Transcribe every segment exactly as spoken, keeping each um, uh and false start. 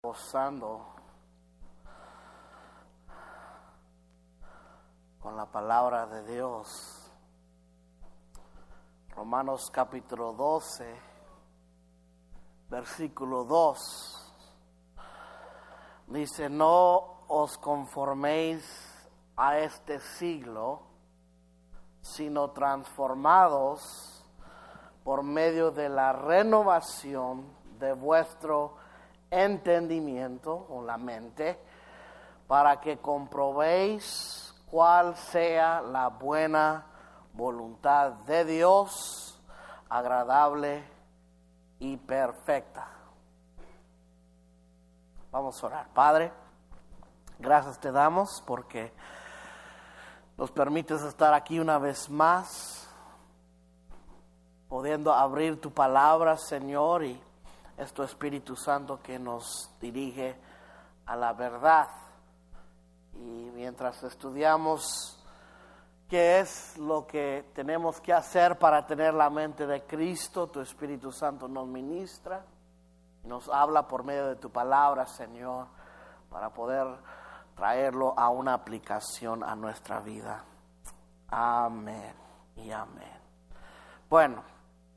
Gozando con la palabra de Dios. Romanos capítulo doce, versículo dos. Dice: no os conforméis a este siglo, sino transformados por medio de la renovación de vuestro entendimiento o la mente, para que comprobéis cuál sea la buena voluntad de Dios, agradable y perfecta. Vamos a orar. Padre, gracias te damos porque nos permites estar aquí una vez más, pudiendo abrir tu palabra, Señor, y es tu Espíritu Santo que nos dirige a la verdad. Y mientras estudiamos qué es lo que tenemos que hacer para tener la mente de Cristo, tu Espíritu Santo nos ministra y nos habla por medio de tu palabra, Señor, para poder traerlo a una aplicación a nuestra vida. Amén y amén. Bueno,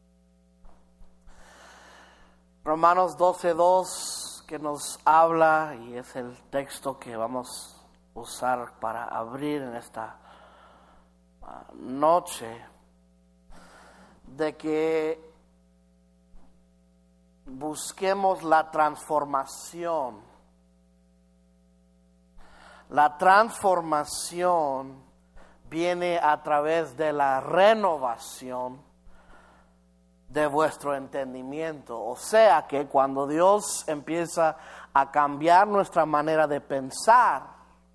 Romanos doce dos, que nos habla, y es el texto que vamos a usar para abrir en esta uh, noche, de que busquemos la transformación. La transformación viene a través de la renovación de vuestro entendimiento. O sea que cuando Dios empieza a cambiar nuestra manera de pensar,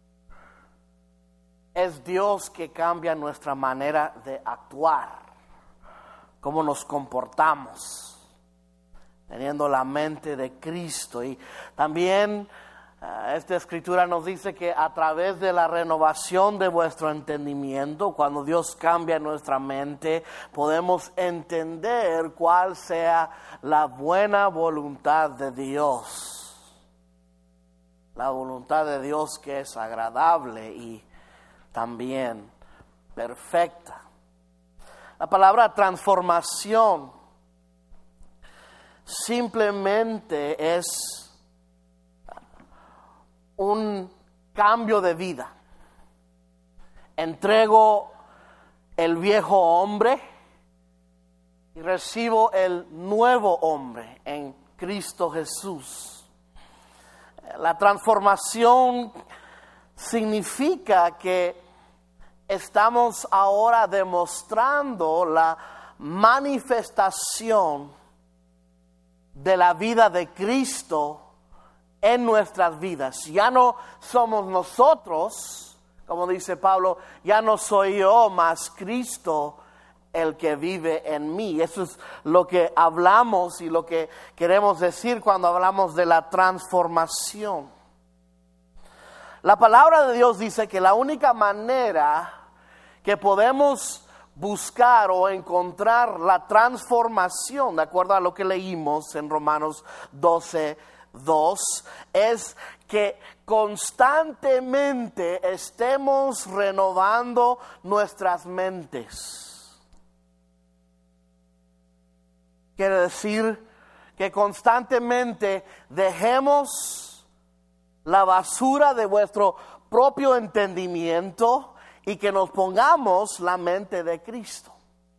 es Dios que cambia nuestra manera de actuar, cómo nos comportamos, teniendo la mente de Cristo. Y también uh, esta escritura nos dice que a través de la renovación de vuestro entendimiento, cuando Dios cambia nuestra mente, podemos entender cuál sea la buena voluntad de Dios. La voluntad de Dios que es agradable y también perfecta. La palabra transformación simplemente es un cambio de vida. Entrego el viejo hombre y recibo el nuevo hombre en Cristo Jesús. La transformación significa que estamos ahora demostrando la manifestación de la vida de Cristo en nuestras vidas. Ya no somos nosotros, como dice Pablo, ya no soy yo, mas Cristo el que vive en mí. Eso es lo que hablamos y lo que queremos decir cuando hablamos de la transformación. La palabra de Dios dice que la única manera que podemos buscar o encontrar la transformación, de acuerdo a lo que leímos en Romanos doce dos, es que constantemente estemos renovando nuestras mentes. Quiere decir que constantemente dejemos la basura de vuestro propio entendimiento y que nos pongamos la mente de Cristo.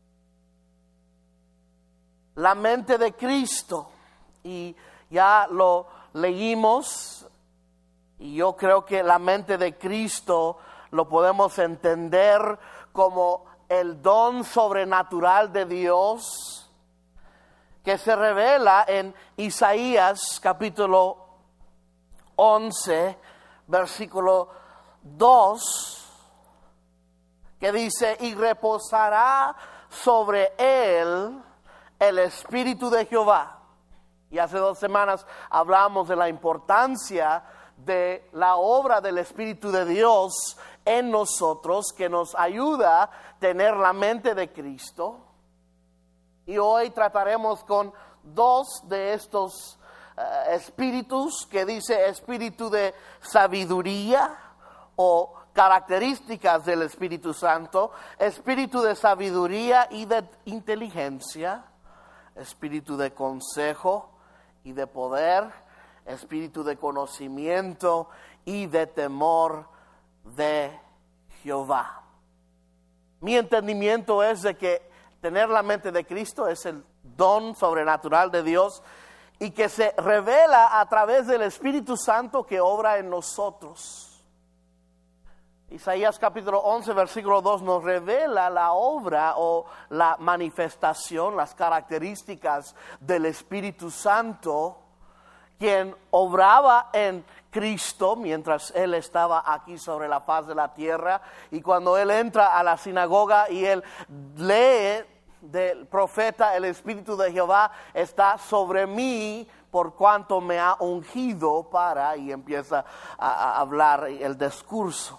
La mente de Cristo. Y ya lo leímos, y yo creo que la mente de Cristo lo podemos entender como el don sobrenatural de Dios que se revela en Isaías capítulo once, versículo dos, que dice: y reposará sobre él el Espíritu de Jehová. Y hace dos semanas hablamos de la importancia de la obra del Espíritu de Dios en nosotros, que nos ayuda a tener la mente de Cristo. Y hoy trataremos con dos de estos uh, espíritus que dice espíritu de sabiduría o características del Espíritu Santo, espíritu de sabiduría y de inteligencia, espíritu de consejo y de poder, espíritu de conocimiento y de temor de Jehová. Mi entendimiento es de que tener la mente de Cristo es el don sobrenatural de Dios y que se revela a través del Espíritu Santo que obra en nosotros. Isaías capítulo once, versículo dos nos revela la obra o la manifestación, las características del Espíritu Santo, quien obraba en Cristo mientras Él estaba aquí sobre la faz de la tierra. Y cuando Él entra a la sinagoga y Él lee del profeta, el Espíritu de Jehová está sobre mí por cuanto me ha ungido para, y empieza a, a hablar el discurso.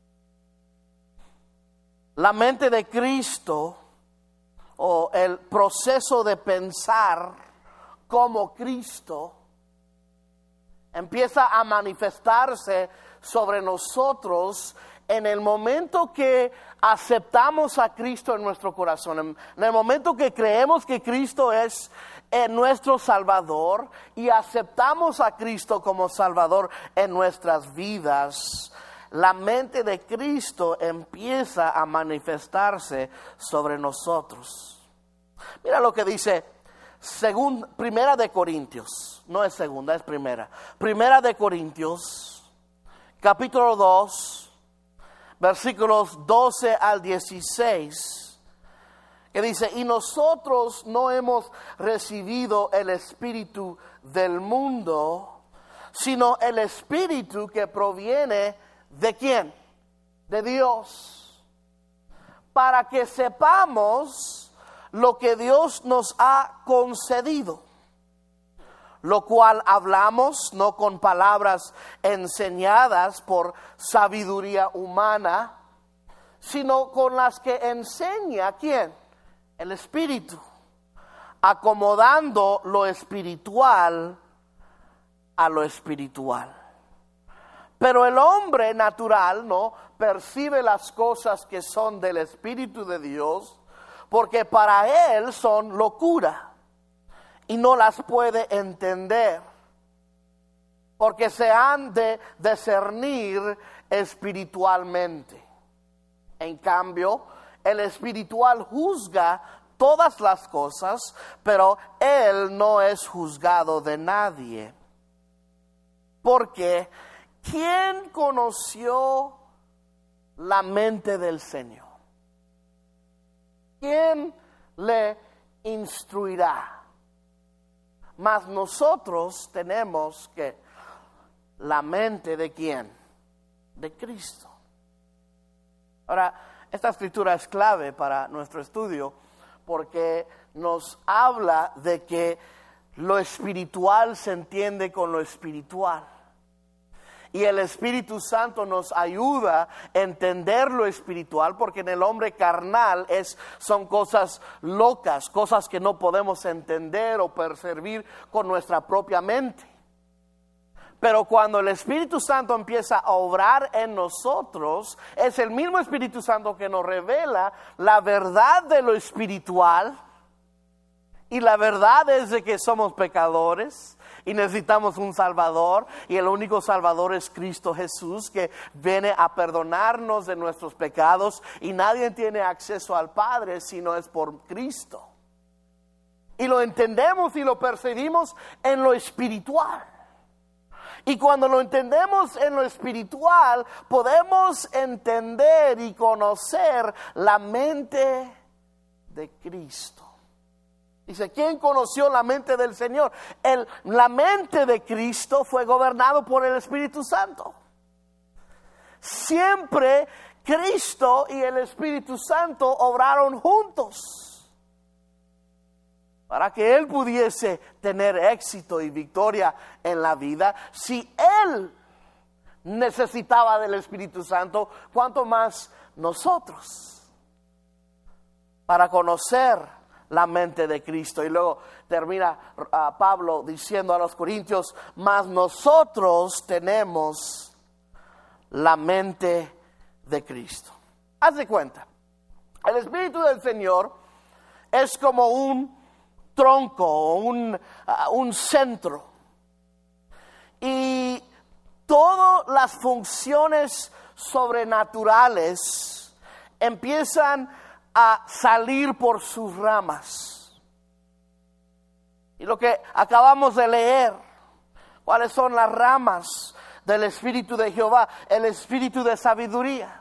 La mente de Cristo o el proceso de pensar como Cristo empieza a manifestarse sobre nosotros en el momento que aceptamos a Cristo en nuestro corazón, en el momento que creemos que Cristo es eh, nuestro Salvador y aceptamos a Cristo como Salvador en nuestras vidas. La mente de Cristo empieza a manifestarse sobre nosotros. Mira lo que dice según, Primera de Corintios, no es segunda, es primera. Primera de Corintios, capítulo dos, versículos doce al dieciséis, que dice: y nosotros no hemos recibido el espíritu del mundo, sino el espíritu que proviene ¿de quién? De Dios, para que sepamos lo que Dios nos ha concedido, lo cual hablamos no con palabras enseñadas por sabiduría humana, sino con las que enseña ¿quién? El Espíritu, acomodando lo espiritual a lo espiritual. Pero el hombre natural no percibe las cosas que son del Espíritu de Dios, porque para él son locura y no las puede entender, porque se han de discernir espiritualmente. En cambio, el espiritual juzga todas las cosas, pero él no es juzgado de nadie. Porque ¿quién conoció la mente del Señor? ¿Quién le instruirá? Mas nosotros tenemos que la mente de ¿quién? De Cristo. Ahora, esta escritura es clave para nuestro estudio porque nos habla de que lo espiritual se entiende con lo espiritual. Y el Espíritu Santo nos ayuda a entender lo espiritual, porque en el hombre carnal es, son cosas locas, cosas que no podemos entender o percibir con nuestra propia mente. Pero cuando el Espíritu Santo empieza a obrar en nosotros, es el mismo Espíritu Santo que nos revela la verdad de lo espiritual. Y la verdad es de que somos pecadores y necesitamos un Salvador, y el único Salvador es Cristo Jesús, que viene a perdonarnos de nuestros pecados, y nadie tiene acceso al Padre si no es por Cristo. Y lo entendemos y lo percibimos en lo espiritual. Y cuando lo entendemos en lo espiritual, podemos entender y conocer la mente de Cristo. Dice, ¿quién conoció la mente del Señor? El, la mente de Cristo fue gobernado por el Espíritu Santo. Siempre Cristo y el Espíritu Santo obraron juntos para que Él pudiese tener éxito y victoria en la vida. Si Él necesitaba del Espíritu Santo, ¿cuánto más nosotros? Para conocer la mente de Cristo. Y luego termina uh, Pablo diciendo a los corintios, mas nosotros tenemos la mente de Cristo. Haz de cuenta, el Espíritu del Señor es como un tronco, un, uh, un centro. Y todas las funciones sobrenaturales empiezan a salir por sus ramas. Y lo que acabamos de leer, ¿cuáles son las ramas del Espíritu de Jehová? El espíritu de sabiduría,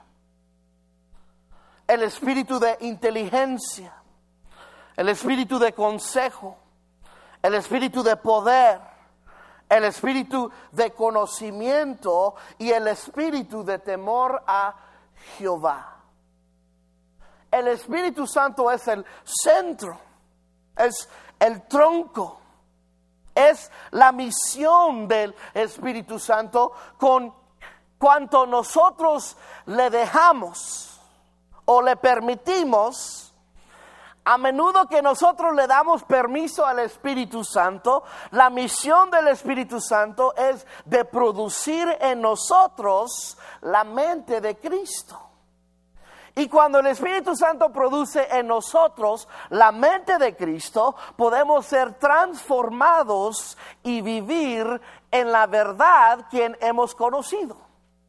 el espíritu de inteligencia, el espíritu de consejo, el espíritu de poder, el espíritu de conocimiento y el espíritu de temor a Jehová. El Espíritu Santo es el centro, es el tronco, es la misión del Espíritu Santo con cuanto nosotros le dejamos o le permitimos. A menudo que nosotros le damos permiso al Espíritu Santo, la misión del Espíritu Santo es de producir en nosotros la mente de Cristo. Y cuando el Espíritu Santo produce en nosotros la mente de Cristo, podemos ser transformados y vivir en la verdad quien hemos conocido.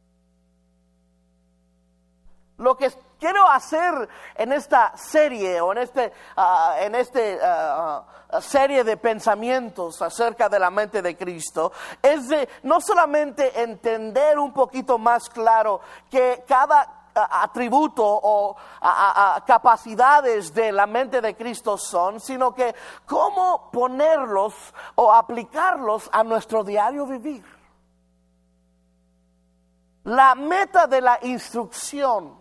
Lo que quiero hacer en esta serie o en este, uh, en este uh, uh, serie de pensamientos acerca de la mente de Cristo es de no solamente entender un poquito más claro que cada atributo o a, a, a capacidades de la mente de Cristo son, sino que cómo ponerlos o aplicarlos a nuestro diario vivir. La meta de la instrucción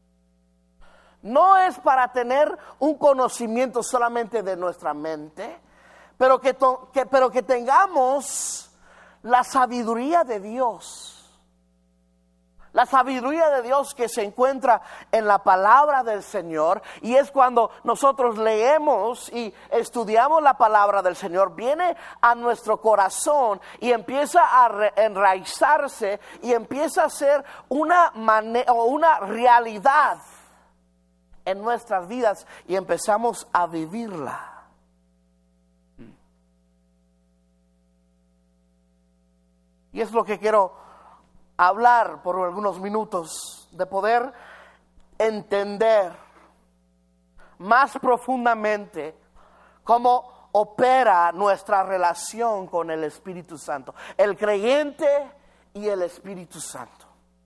no es para tener un conocimiento solamente de nuestra mente, pero que, to, que, pero que tengamos la sabiduría de Dios. La sabiduría de Dios que se encuentra en la palabra del Señor, y es cuando nosotros leemos y estudiamos la palabra del Señor, viene a nuestro corazón y empieza a re- enraizarse y empieza a ser una, mane- o una realidad en nuestras vidas y empezamos a vivirla. Y es lo que quiero hablar por algunos minutos, de poder entender más profundamente cómo opera nuestra relación con el Espíritu Santo, el creyente y el Espíritu Santo.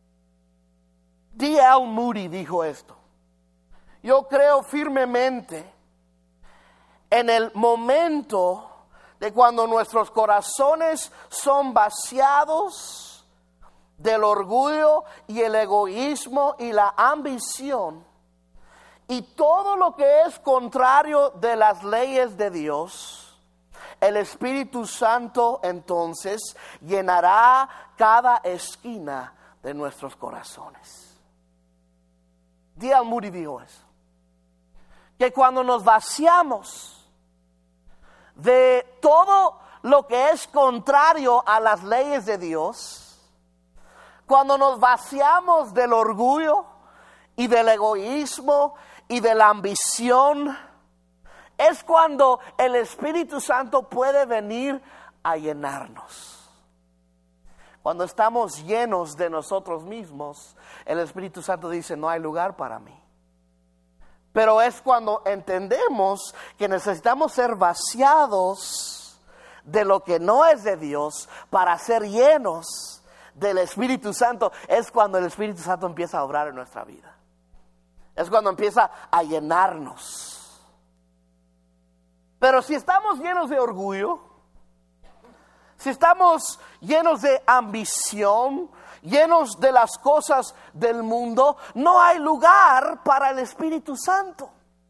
D L Moody dijo esto: yo creo firmemente en el momento de cuando nuestros corazones son vaciados del orgullo y el egoísmo y la ambición, y todo lo que es contrario de las leyes de Dios, el Espíritu Santo entonces llenará cada esquina de nuestros corazones. D L Moody dijo eso, que cuando nos vaciamos de todo lo que es contrario a las leyes de Dios, cuando nos vaciamos del orgullo y del egoísmo y de la ambición, es cuando el Espíritu Santo puede venir a llenarnos. Cuando estamos llenos de nosotros mismos, el Espíritu Santo dice: no hay lugar para mí. Pero es cuando entendemos que necesitamos ser vaciados de lo que no es de Dios para ser llenos del Espíritu Santo, es cuando el Espíritu Santo empieza a obrar en nuestra vida. Es cuando empieza a llenarnos. Pero si estamos llenos de orgullo, si estamos llenos de ambición, llenos de las cosas del mundo, no hay lugar para el Espíritu Santo.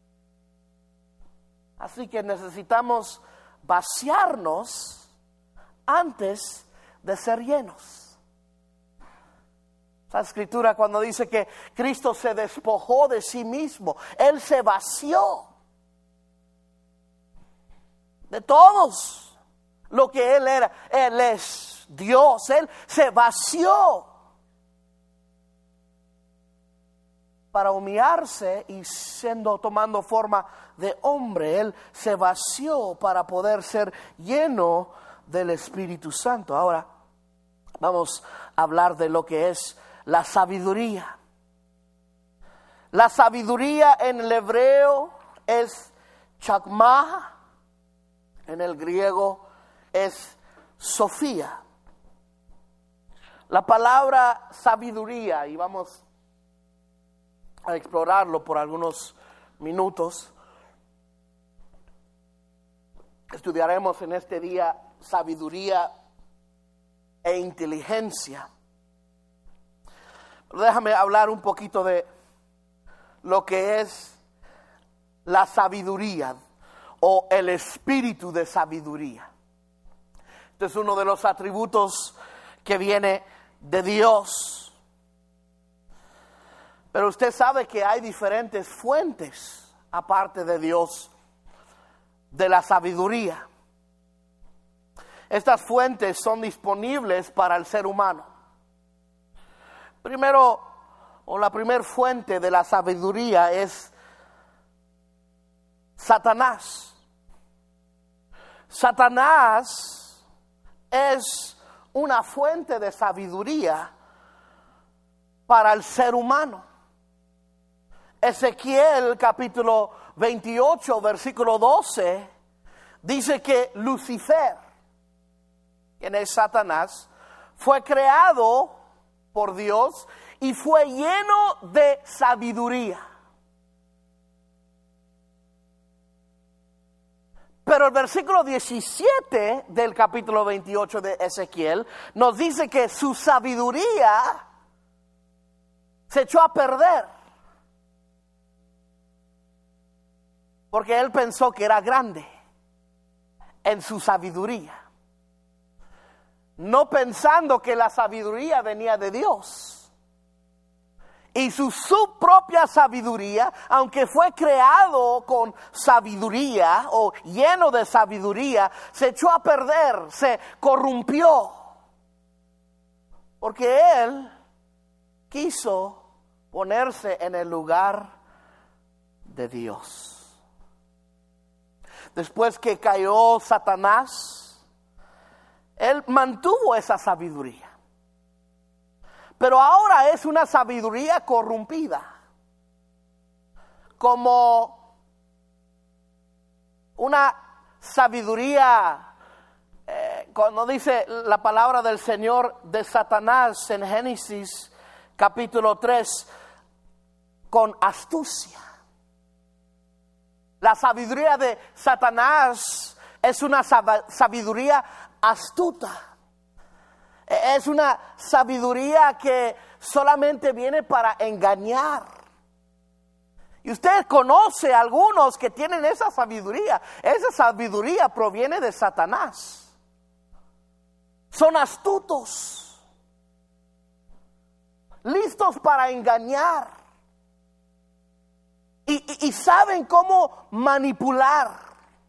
Así que necesitamos vaciarnos antes de ser llenos. La Escritura cuando dice que Cristo se despojó de sí mismo, Él se vació. de todos lo que Él era. Él es Dios. Él se vació para humillarse y siendo tomando forma de hombre. Él se vació para poder ser lleno del Espíritu Santo. Ahora vamos a hablar de lo que es la sabiduría. La sabiduría en el hebreo es chakmah, en el griego es Sofía. La palabra sabiduría, y vamos a explorarlo por algunos minutos. Estudiaremos en este día sabiduría e inteligencia. Pero déjame hablar un poquito de lo que es la sabiduría o el espíritu de sabiduría. Este es uno de los atributos que viene de Dios. Pero usted sabe que hay diferentes fuentes, aparte de Dios, de la sabiduría. Estas fuentes son disponibles para el ser humano. Primero, o la primera fuente de la sabiduría es Satanás. Satanás es una fuente de sabiduría para el ser humano. Ezequiel capítulo veintiocho, versículo doce, dice que Lucifer, quien es Satanás, fue creado por Dios y fue lleno de sabiduría. Pero el versículo diecisiete del capítulo veintiocho de Ezequiel nos dice que su sabiduría se echó a perder. Porque él pensó que era grande en su sabiduría, no pensando que la sabiduría venía de Dios. Y su, su propia sabiduría, aunque fue creado con sabiduría o lleno de sabiduría, se echó a perder, se corrompió. Porque él quiso ponerse en el lugar de Dios. Después que cayó Satanás, él mantuvo esa sabiduría. Pero ahora es una sabiduría corrompida. Como una sabiduría, eh, cuando dice la palabra del Señor de Satanás en Génesis capítulo tres, con astucia. La sabiduría de Satanás es una sabiduría astuta. Es una sabiduría que solamente viene para engañar. Y usted conoce a algunos que tienen esa sabiduría. Esa sabiduría proviene de Satanás. Son astutos, listos para engañar. Y, y, y saben cómo manipular.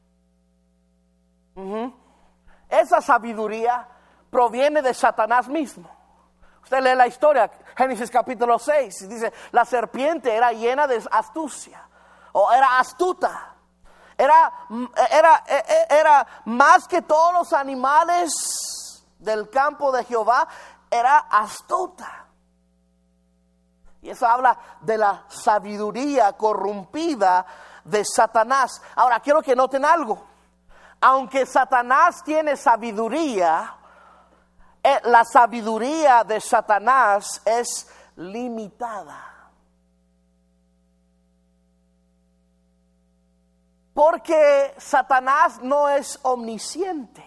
Uh-huh. Esa sabiduría proviene de Satanás mismo. Usted lee la historia, Génesis capítulo seis, y dice, la serpiente era llena de astucia, o era astuta. Era, era, era más que todos los animales del campo de Jehová, era astuta. Y eso habla de la sabiduría corrompida de Satanás. Ahora, quiero que noten algo. Aunque Satanás tiene sabiduría, eh, la sabiduría de Satanás es limitada. Porque Satanás no es omnisciente.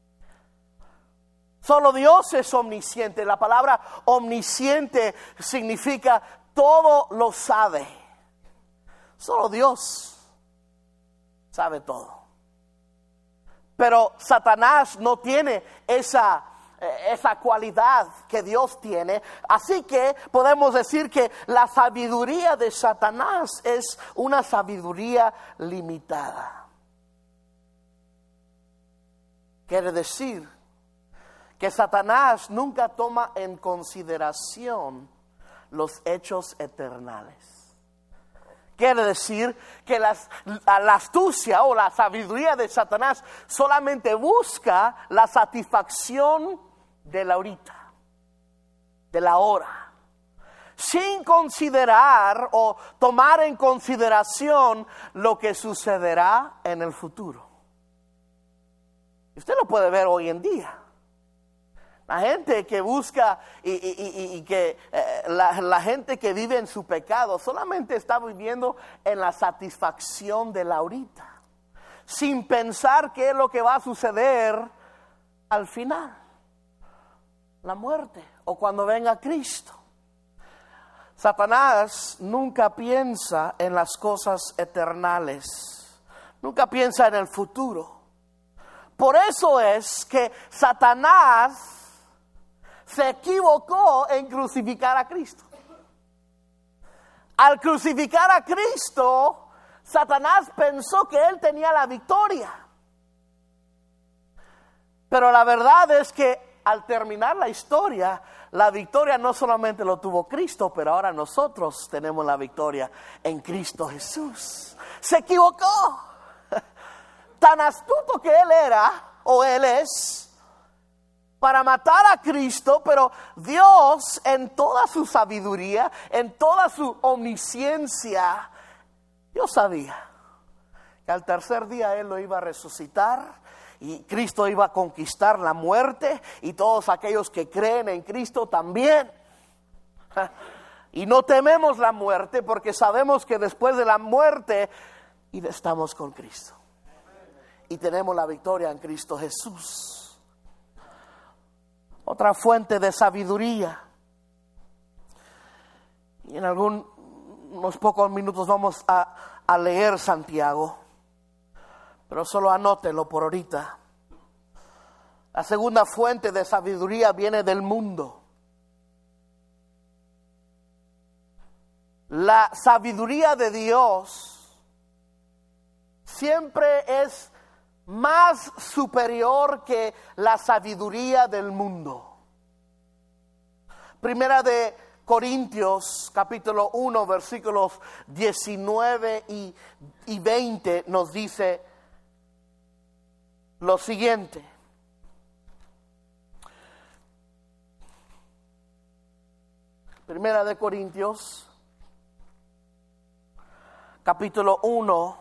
Solo Dios es omnisciente. La palabra omnisciente significa todo lo sabe. Solo Dios sabe todo. Pero Satanás no tiene esa, esa cualidad que Dios tiene. Así que podemos decir que la sabiduría de Satanás es una sabiduría limitada. Quiere decir que Satanás nunca toma en consideración los hechos eternales. Quiere decir que las, la astucia o la sabiduría de Satanás solamente busca la satisfacción de la ahorita, de la hora, sin considerar o tomar en consideración lo que sucederá en el futuro. Usted lo puede ver hoy en día. La gente que busca y, y, y, y que eh, la, la gente que vive en su pecado solamente está viviendo en la satisfacción de la ahorita, sin pensar qué es lo que va a suceder al final, la muerte o cuando venga Cristo. Satanás nunca piensa en las cosas eternales, nunca piensa en el futuro. Por eso es que Satanás se equivocó en crucificar a Cristo. Al crucificar a Cristo, Satanás pensó que él tenía la victoria. Pero la verdad es que al terminar la historia, la victoria no solamente lo tuvo Cristo, pero ahora nosotros tenemos la victoria en Cristo Jesús. Se equivocó. Tan astuto que él era, o él es, para matar a Cristo, pero Dios en toda su sabiduría, en toda su omnisciencia, Dios sabía que al tercer día Él lo iba a resucitar y Cristo iba a conquistar la muerte y todos aquellos que creen en Cristo también. Y no tememos la muerte porque sabemos que después de la muerte estamos con Cristo y tenemos la victoria en Cristo Jesús. Otra fuente de sabiduría. Y en algún, unos pocos minutos vamos a, a leer Santiago. Pero solo anótelo por ahorita. La segunda fuente de sabiduría viene del mundo. La sabiduría de Dios siempre es más superior que la sabiduría del mundo. Primera de Corintios capítulo uno versículos diecinueve y, y veinte nos dice lo siguiente: Primera de Corintios capítulo uno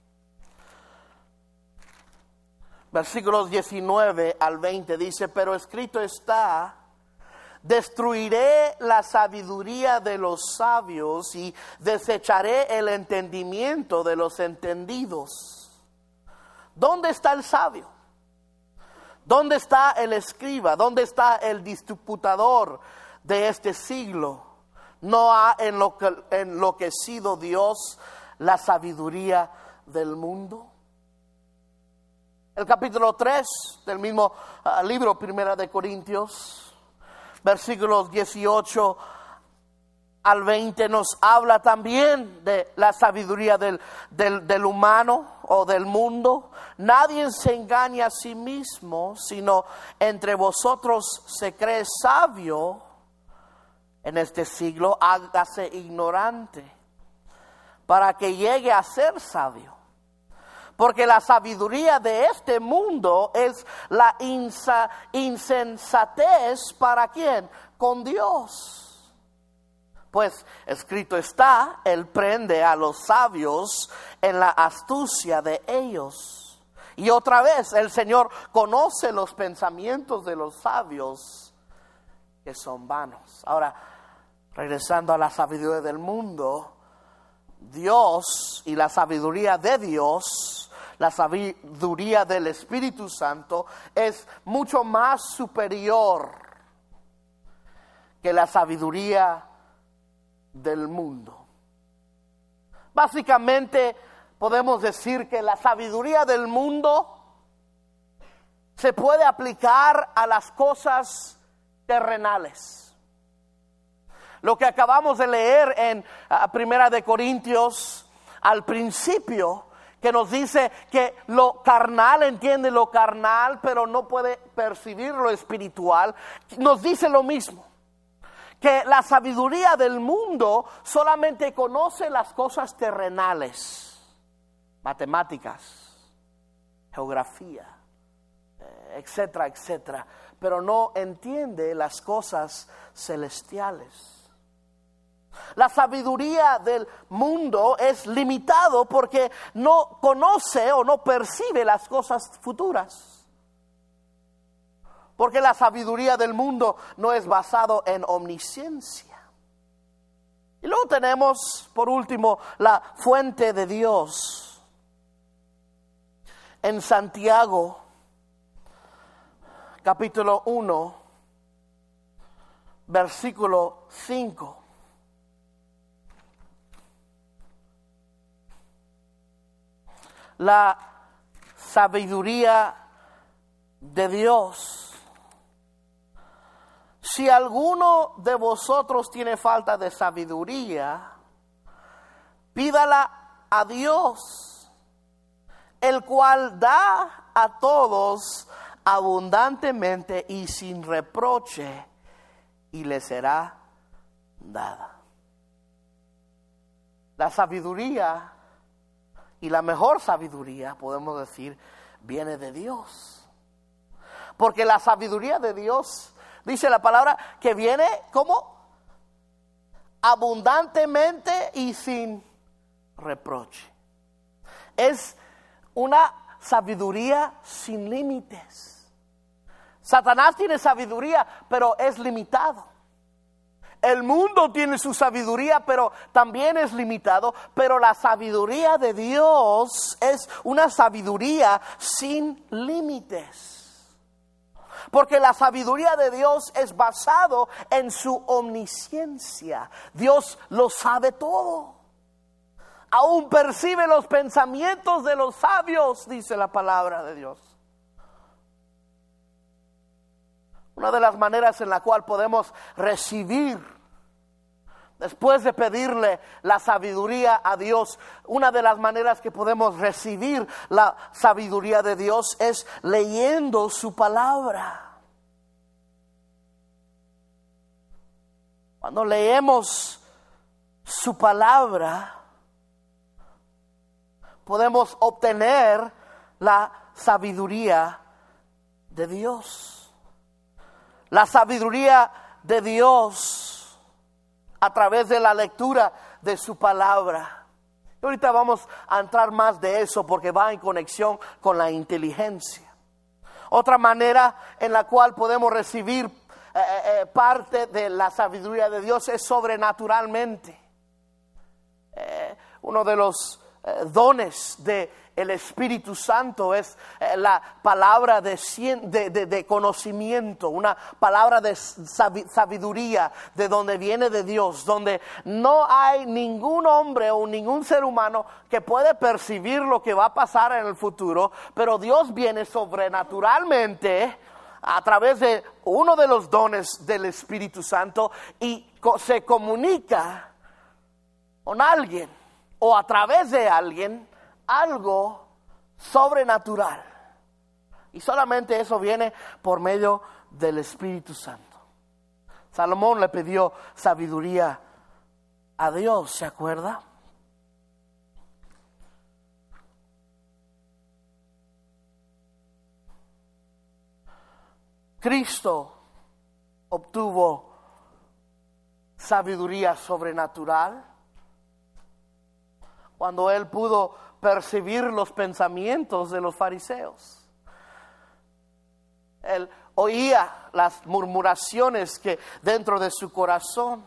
versículos diecinueve al veinte dice: pero escrito está, destruiré la sabiduría de los sabios y desecharé el entendimiento de los entendidos. ¿Dónde está el sabio? ¿Dónde está el escriba? ¿Dónde está el disputador de este siglo? ¿No ha enloquecido Dios la sabiduría del mundo? El capítulo tres del mismo uh, libro, Primera de Corintios, versículos dieciocho al veinte, nos habla también de la sabiduría del, del, del humano o del mundo. Nadie se engaña a sí mismo, sino entre vosotros se cree sabio en este siglo, hágase ignorante, para que llegue a ser sabio. Porque la sabiduría de este mundo es la insa, insensatez para ¿quién? Con Dios. Pues escrito está, Él prende a los sabios en la astucia de ellos. Y otra vez, el Señor conoce los pensamientos de los sabios que son vanos. Ahora, regresando a la sabiduría del mundo, Dios y la sabiduría de Dios, la sabiduría del Espíritu Santo, es mucho más superior que la sabiduría del mundo. Básicamente podemos decir que la sabiduría del mundo se puede aplicar a las cosas terrenales. Lo que acabamos de leer en uh, Primera de Corintios al principio, que nos dice que lo carnal entiende lo carnal, pero no puede percibir lo espiritual, nos dice lo mismo. Que la sabiduría del mundo solamente conoce las cosas terrenales, matemáticas, geografía, etcétera, etcétera, pero no entiende las cosas celestiales. La sabiduría del mundo es limitado porque no conoce o no percibe las cosas futuras. Porque la sabiduría del mundo no es basado en omnisciencia. Y luego tenemos, por último, la fuente de Dios. En Santiago, capítulo uno, versículo cinco. La sabiduría de Dios. Si alguno de vosotros tiene falta de sabiduría, pídala a Dios, el cual da a todos abundantemente y sin reproche, y le será dada. La sabiduría, y la mejor sabiduría, podemos decir, viene de Dios. Porque la sabiduría de Dios, dice la palabra, que viene como abundantemente y sin reproche. Es una sabiduría sin límites. Satanás tiene sabiduría, pero es limitado. El mundo tiene su sabiduría, pero también es limitado. Pero la sabiduría de Dios es una sabiduría sin límites. Porque la sabiduría de Dios es basado en su omnisciencia. Dios lo sabe todo. Aún percibe los pensamientos de los sabios, dice la palabra de Dios. Una de las maneras en la cual podemos recibir, después de pedirle la sabiduría a Dios, una de las maneras que podemos recibir la sabiduría de Dios es leyendo su palabra. Cuando leemos su palabra, podemos obtener la sabiduría de Dios. La sabiduría de Dios a través de la lectura de su palabra. Y ahorita vamos a entrar más de eso porque va en conexión con la inteligencia. Otra manera en la cual podemos recibir eh, eh, parte de la sabiduría de Dios es sobrenaturalmente. Eh, uno de los eh, dones de el Espíritu Santo es eh, la palabra de, de, de, de conocimiento, una palabra de sabiduría de donde viene de Dios, donde no hay ningún hombre o ningún ser humano que puede percibir lo que va a pasar en el futuro, pero Dios viene sobrenaturalmente a través de uno de los dones del Espíritu Santo y co- se comunica con alguien o a través de alguien algo sobrenatural. Y solamente eso viene por medio del Espíritu Santo. Salomón le pidió sabiduría a Dios, ¿se acuerda? Cristo obtuvo sabiduría sobrenatural cuando él pudo percibir los pensamientos de los fariseos. Él oía las murmuraciones que dentro de su corazón.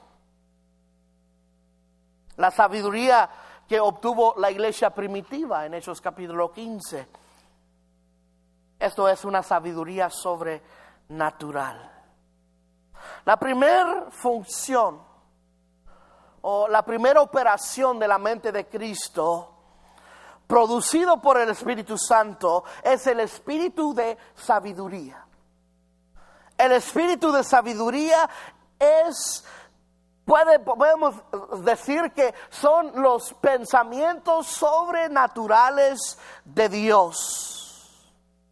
La sabiduría que obtuvo la iglesia primitiva en Hechos capítulo quince. Esto es una sabiduría sobrenatural. La primera función o la primera operación de la mente de Cristo, producido por el Espíritu Santo, es el espíritu de sabiduría. El espíritu de sabiduría es puede, podemos decir que son los pensamientos sobrenaturales de Dios.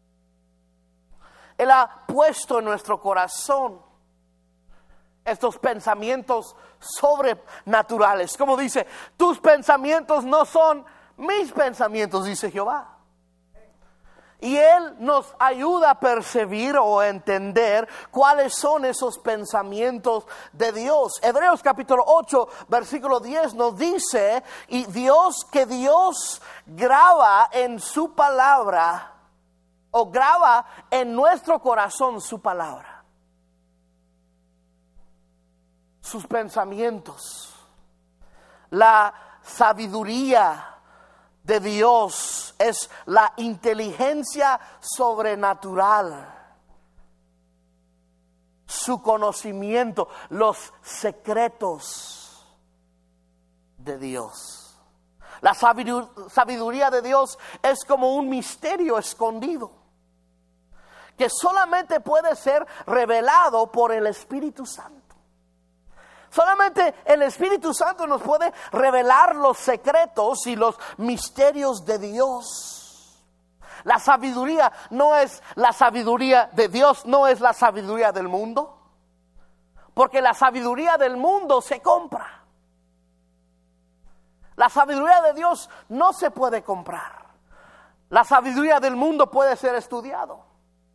Él ha puesto en nuestro corazón estos pensamientos sobrenaturales. Como dice, tus pensamientos no son mis pensamientos, dice Jehová. Y Él nos ayuda a percibir o a entender cuáles son esos pensamientos de Dios. Hebreos capítulo ocho, versículo diez nos dice, y Dios, que Dios graba en su palabra, o graba en nuestro corazón su palabra, sus pensamientos, la sabiduría de Dios es la inteligencia sobrenatural, su conocimiento, los secretos de Dios. La sabiduría de Dios es como un misterio escondido que solamente puede ser revelado por el Espíritu Santo. Solamente el Espíritu Santo nos puede revelar los secretos y los misterios de Dios. La sabiduría no es la sabiduría de Dios, no es la sabiduría del mundo. Porque la sabiduría del mundo se compra. La sabiduría de Dios no se puede comprar. La sabiduría del mundo puede ser estudiado,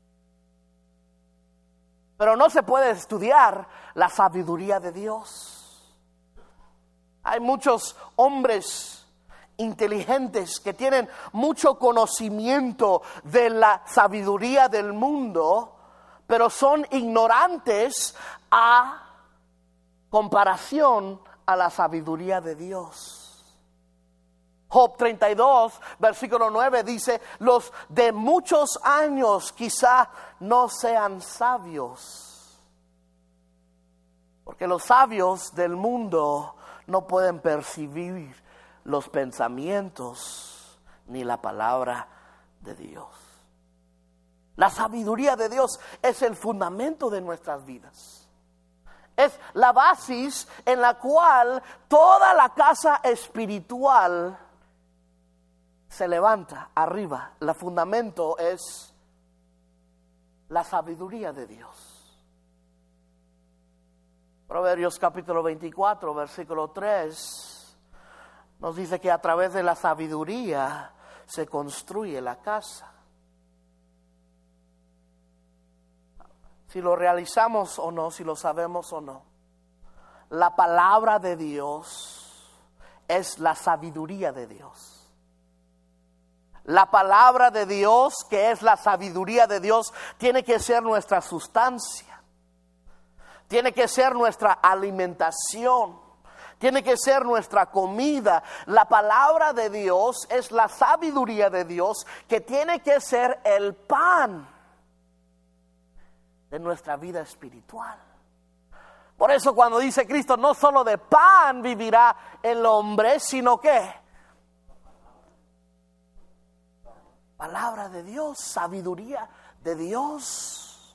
pero no se puede estudiar la sabiduría de Dios. Hay muchos hombres inteligentes que tienen mucho conocimiento de la sabiduría del mundo, pero son ignorantes a comparación a la sabiduría de Dios. Job treinta y dos, versículo nueve dice, los de muchos años quizá no sean sabios, porque los sabios del mundo no pueden percibir los pensamientos ni la palabra de Dios. La sabiduría de Dios es el fundamento de nuestras vidas. Es la base en la cual toda la casa espiritual se levanta arriba. El fundamento es la sabiduría de Dios. Proverbios capítulo veinticuatro, versículo tres, nos dice que a través de la sabiduría se construye la casa. Si lo realizamos o no, si lo sabemos o no, la palabra de Dios es la sabiduría de Dios. La palabra de Dios, que es la sabiduría de Dios, tiene que ser nuestra sustancia. Tiene que ser nuestra alimentación. Tiene que ser nuestra comida. La palabra de Dios es la sabiduría de Dios, que tiene que ser el pan de nuestra vida espiritual. Por eso cuando dice Cristo, no solo de pan vivirá el hombre, sino que palabra de Dios, sabiduría de Dios.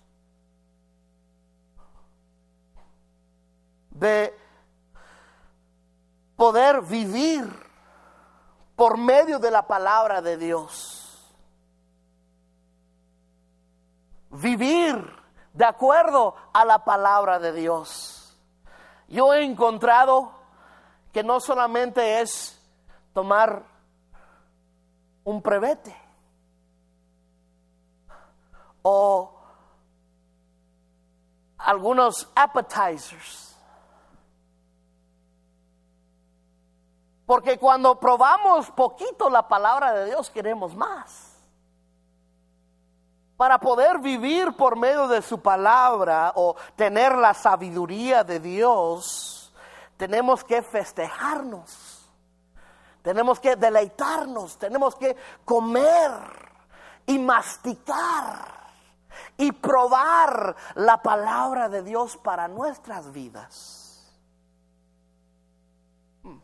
De poder vivir por medio de la palabra de Dios. Vivir de acuerdo a la palabra de Dios. Yo he encontrado que no solamente es tomar un brevete o algunos appetizers. Porque cuando probamos poquito la palabra de Dios, queremos más. Para poder vivir por medio de su palabra o tener la sabiduría de Dios, tenemos que festejarnos. Tenemos que deleitarnos, tenemos que comer y masticar y probar la palabra de Dios para nuestras vidas. En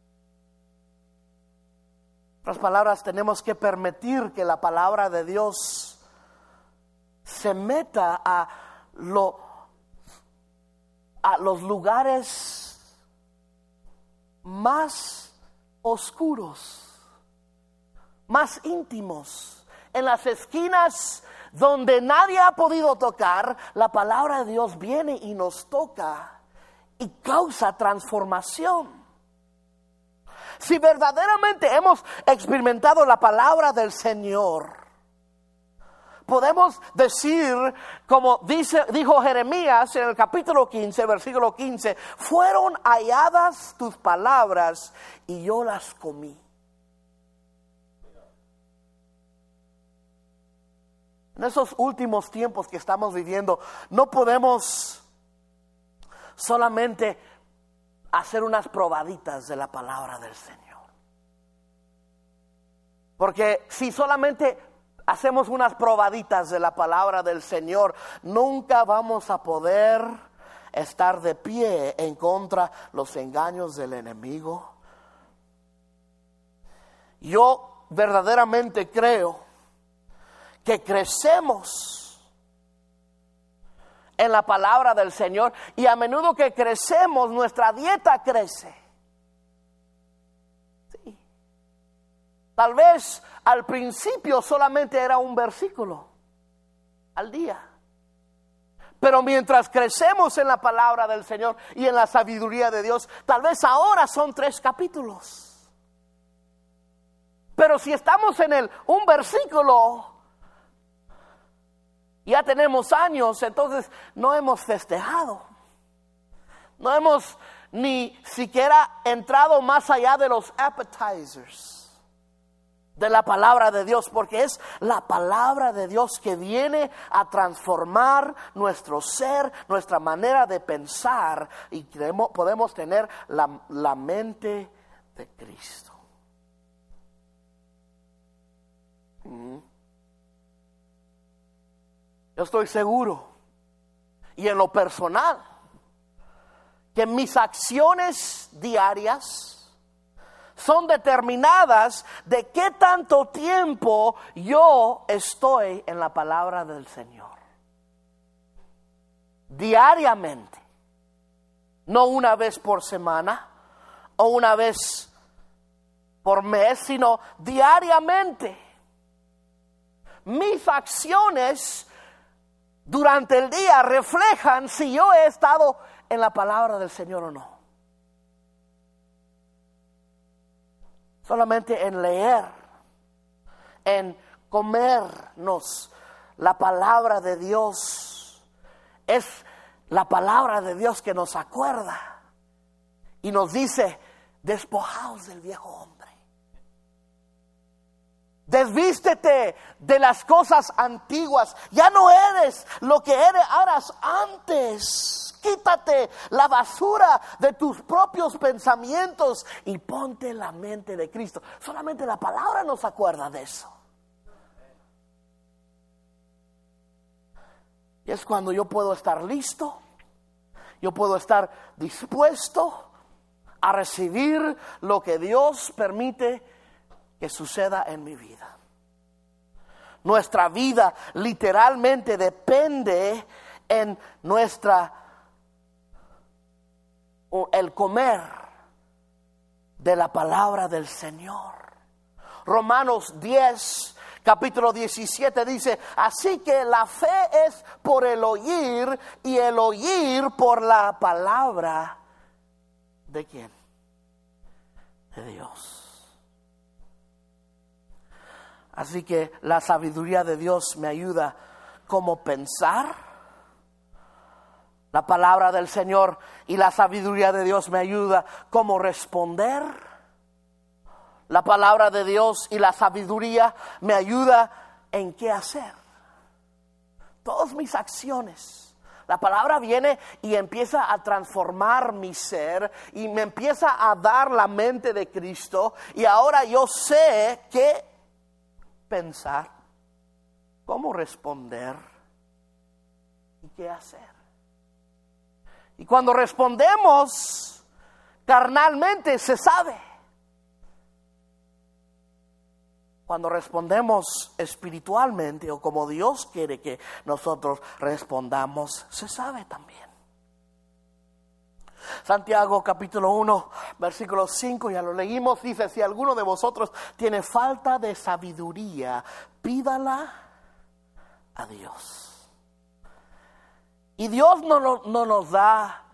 otras palabras, tenemos que permitir que la palabra de Dios se meta a, lo, a los lugares más oscuros, más íntimos, en las esquinas donde nadie ha podido tocar, la palabra de Dios viene y nos toca y causa transformación. Si verdaderamente hemos experimentado la palabra del Señor, podemos decir, como dice, dijo Jeremías en el capítulo quince, versículo quince, fueron halladas tus palabras y yo las comí. En esos últimos tiempos que estamos viviendo, no podemos solamente hacer unas probaditas de la palabra del Señor. Porque si solamente hacemos unas probaditas de la palabra del Señor, nunca vamos a poder estar de pie en contra de los engaños del enemigo. Yo verdaderamente creo que crecemos en la palabra del Señor, y a menudo que crecemos, nuestra dieta crece. Sí. Tal vez al principio solamente era un versículo al día, pero mientras crecemos en la palabra del Señor y en la sabiduría de Dios, tal vez ahora son tres capítulos. Pero si estamos en el un versículo, ya tenemos años, entonces no hemos festejado. No hemos ni siquiera entrado más allá de los appetizers de la palabra de Dios, porque es la palabra de Dios que viene a transformar nuestro ser, nuestra manera de pensar, y creemos, podemos tener la, la mente de Cristo. Mm. Yo estoy seguro, y en lo personal, que mis acciones diarias son determinadas de qué tanto tiempo yo estoy en la palabra del Señor. Diariamente, no una vez por semana o una vez por mes, sino diariamente. Mis acciones durante el día reflejan si yo he estado en la palabra del Señor o no. Solamente en leer, en comernos la palabra de Dios, es la palabra de Dios que nos acuerda y nos dice: despojaos del viejo hombre. Desvístete de las cosas antiguas. Ya no eres lo que eras antes. Quítate la basura de tus propios pensamientos y ponte la mente de Cristo. Solamente la palabra nos acuerda de eso. Y es cuando yo puedo estar listo, yo puedo estar dispuesto a recibir lo que Dios permite que suceda en mi vida. Nuestra vida literalmente depende en nuestra el comer de la palabra del Señor. Romanos diez, capítulo diecisiete dice: así que la fe es por el oír, y el oír por la palabra ¿de quién? De Dios. Así que la sabiduría de Dios me ayuda cómo pensar. La palabra del Señor y la sabiduría de Dios me ayuda cómo responder. La palabra de Dios y la sabiduría me ayuda en qué hacer. Todas mis acciones. La palabra viene y empieza a transformar mi ser y me empieza a dar la mente de Cristo, y ahora yo sé qué pensar, cómo responder y qué hacer. Y cuando respondemos carnalmente, se sabe. Cuando respondemos espiritualmente, o como Dios quiere que nosotros respondamos, se sabe también. Santiago capítulo uno, versículo cinco, ya lo leímos, dice: si alguno de vosotros tiene falta de sabiduría, pídala a Dios. Y Dios no, no, no nos da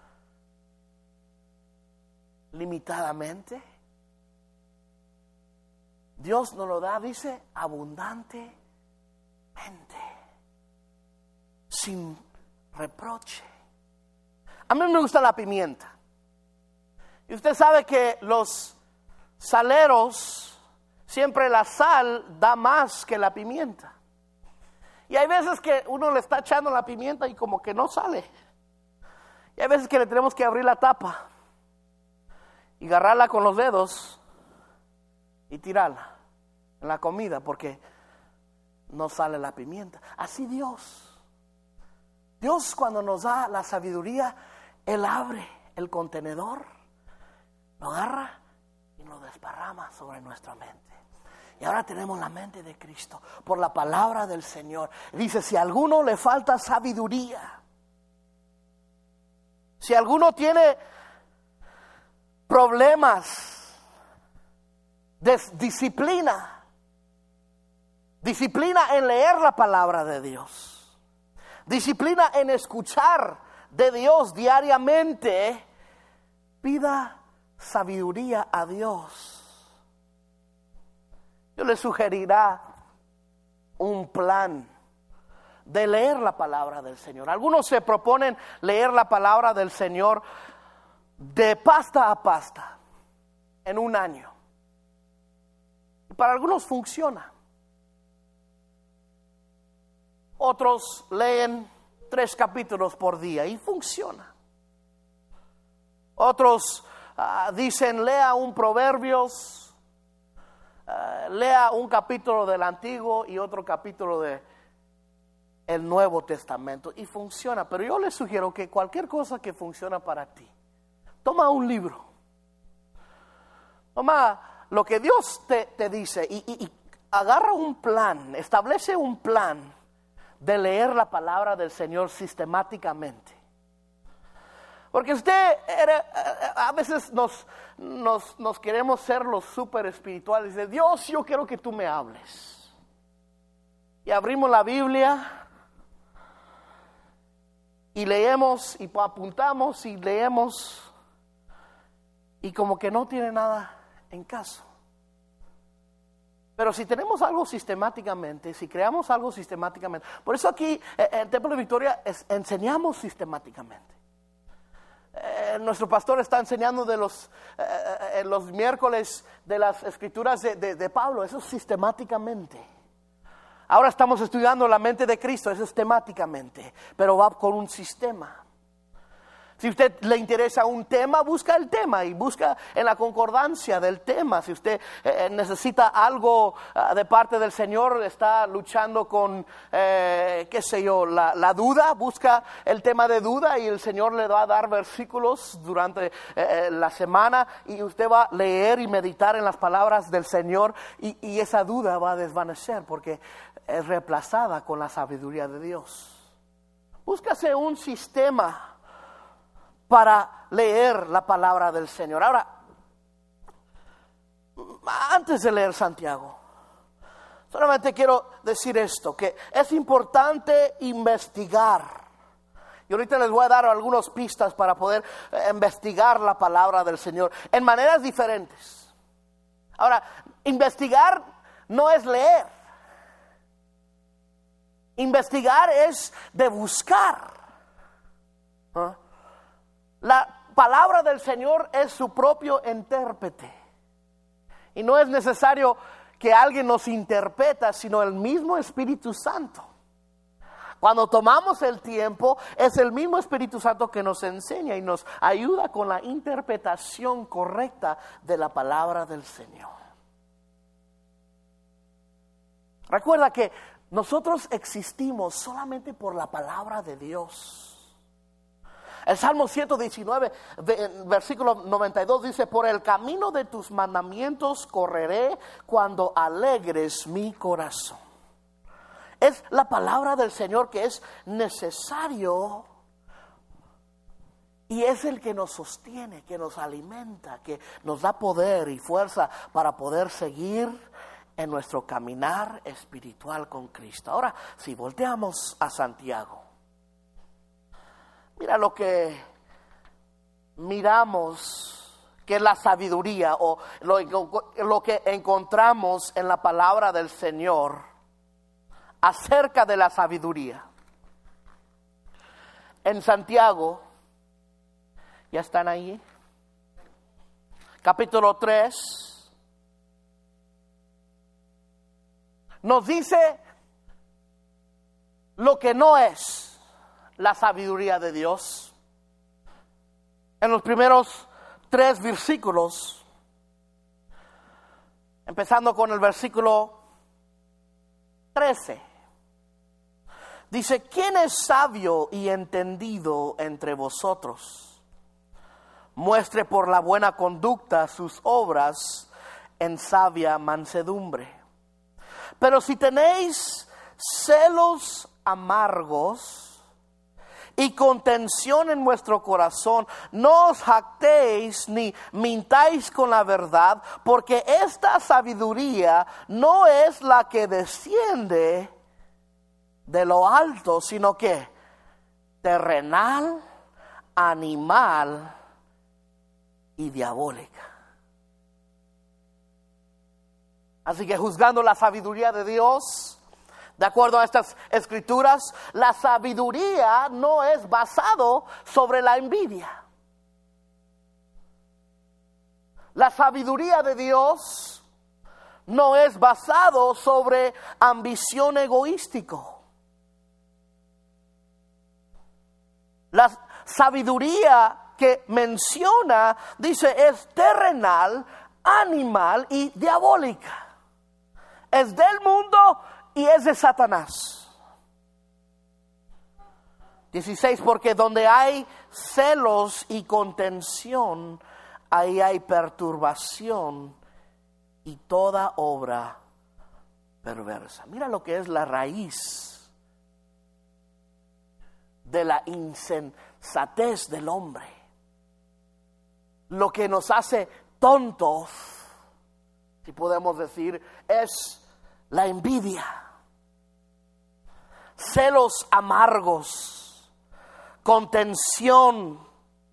limitadamente. Dios nos lo da, dice, abundantemente, sin reproche. A mí me gusta la pimienta. Y usted sabe que los saleros, siempre la sal da más que la pimienta. Y hay veces que uno le está echando la pimienta y como que no sale. Y hay veces que le tenemos que abrir la tapa y agarrarla con los dedos y tirarla en la comida porque no sale la pimienta. Así Dios. Dios, cuando nos da la sabiduría, Él abre el contenedor, lo agarra y lo desparrama sobre nuestra mente. Y ahora tenemos la mente de Cristo por la palabra del Señor. Dice: si a alguno le falta sabiduría, si alguno tiene problemas de disciplina, disciplina en leer la palabra de Dios, disciplina en escuchar de Dios diariamente, pida sabiduría a Dios. Yo le sugerirá un plan de leer la palabra del Señor. Algunos se proponen leer la palabra del Señor de pasta a pasta en un año. Y para algunos funciona. Otros leen tres capítulos por día y funciona. Otros uh, dicen: lea un Proverbios, uh, lea un capítulo del Antiguo y otro capítulo de el Nuevo Testamento, y funciona. Pero yo les sugiero que cualquier cosa que funciona para ti, toma un libro, toma lo que Dios te, te dice y, y, y agarra un plan, establece un plan de leer la palabra del Señor sistemáticamente. Porque usted era, a veces nos, nos, nos queremos ser los súper espirituales. Dice: Dios, yo quiero que tú me hables. Y abrimos la Biblia y leemos y apuntamos y leemos, y como que no tiene nada en caso. Pero si tenemos algo sistemáticamente, si creamos algo sistemáticamente, por eso aquí en el Templo de Victoria es, enseñamos sistemáticamente. Eh, nuestro pastor está enseñando de los, eh, los miércoles de las escrituras de, de, de Pablo, eso es sistemáticamente. Ahora estamos estudiando la mente de Cristo, eso es temáticamente, pero va con un sistema. Si a usted le interesa un tema, busca el tema y busca en la concordancia del tema. Si usted eh, necesita algo uh, de parte del Señor, está luchando con, eh, qué sé yo, la, la duda, busca el tema de duda y el Señor le va a dar versículos durante eh, la semana y usted va a leer y meditar en las palabras del Señor y, y esa duda va a desvanecer porque es reemplazada con la sabiduría de Dios. Búscase un sistema para leer la palabra del Señor. Ahora, antes de leer Santiago, solamente quiero decir esto, que es importante investigar. Y ahorita les voy a dar algunas pistas para poder eh, investigar la palabra del Señor en maneras diferentes. Ahora, investigar no es leer. Investigar es de buscar. ¿Ah? La palabra del Señor es su propio intérprete. Y no es necesario que alguien nos interpreta, sino el mismo Espíritu Santo. Cuando tomamos el tiempo, es el mismo Espíritu Santo que nos enseña y nos ayuda con la interpretación correcta de la palabra del Señor. Recuerda que nosotros existimos solamente por la palabra de Dios. El Salmo ciento diecinueve, versículo noventa y dos dice: por el camino de tus mandamientos correré cuando alegres mi corazón. Es la palabra del Señor que es necesario Y es el que nos sostiene, que nos alimenta, que nos da poder y fuerza para poder seguir en nuestro caminar espiritual con Cristo. Ahora, si volteamos a Santiago, mira lo que miramos, que es la sabiduría, o lo, lo que encontramos en la palabra del Señor acerca de la sabiduría. En Santiago, ¿ya están ahí? Capítulo tres. Nos dice lo que no es la sabiduría de Dios. En los primeros tres versículos, empezando con el versículo trece. Dice: ¿quién es sabio y entendido entre vosotros? Muestre por la buena conducta sus obras en sabia mansedumbre. Pero si tenéis celos amargos y contención en vuestro corazón, no os jactéis ni mintáis con la verdad, porque esta sabiduría no es la que desciende de lo alto, sino que terrenal, animal y diabólica. Así que, juzgando la sabiduría de Dios, de acuerdo a estas escrituras, la sabiduría no es basado sobre la envidia. La sabiduría de Dios no es basado sobre ambición egoístico. La sabiduría que menciona, dice, es terrenal, animal y diabólica. Es del mundo y es de Satanás. dieciséis, porque donde hay celos y contención, ahí hay perturbación y toda obra perversa. Mira lo que es la raíz de la insensatez del hombre. Lo que nos hace tontos, si podemos decir, es la envidia, celos amargos, contención,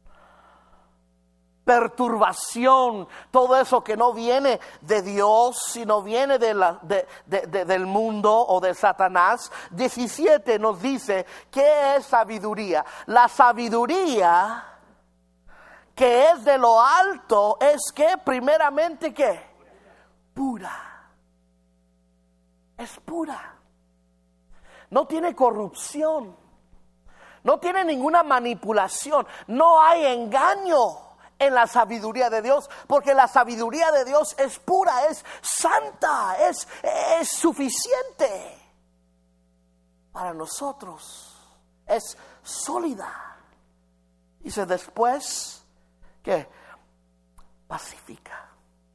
perturbación, todo eso que no viene de Dios, sino viene de la, de, de, de, del mundo o de Satanás. diecisiete nos dice, ¿qué es sabiduría? La sabiduría que es de lo alto es que primeramente ¿qué? Pura. Es pura. No tiene corrupción. No tiene ninguna manipulación. No hay engaño en la sabiduría de Dios, porque la sabiduría de Dios es pura, es santa, es, es suficiente para nosotros. Es sólida. Dice después que pacífica.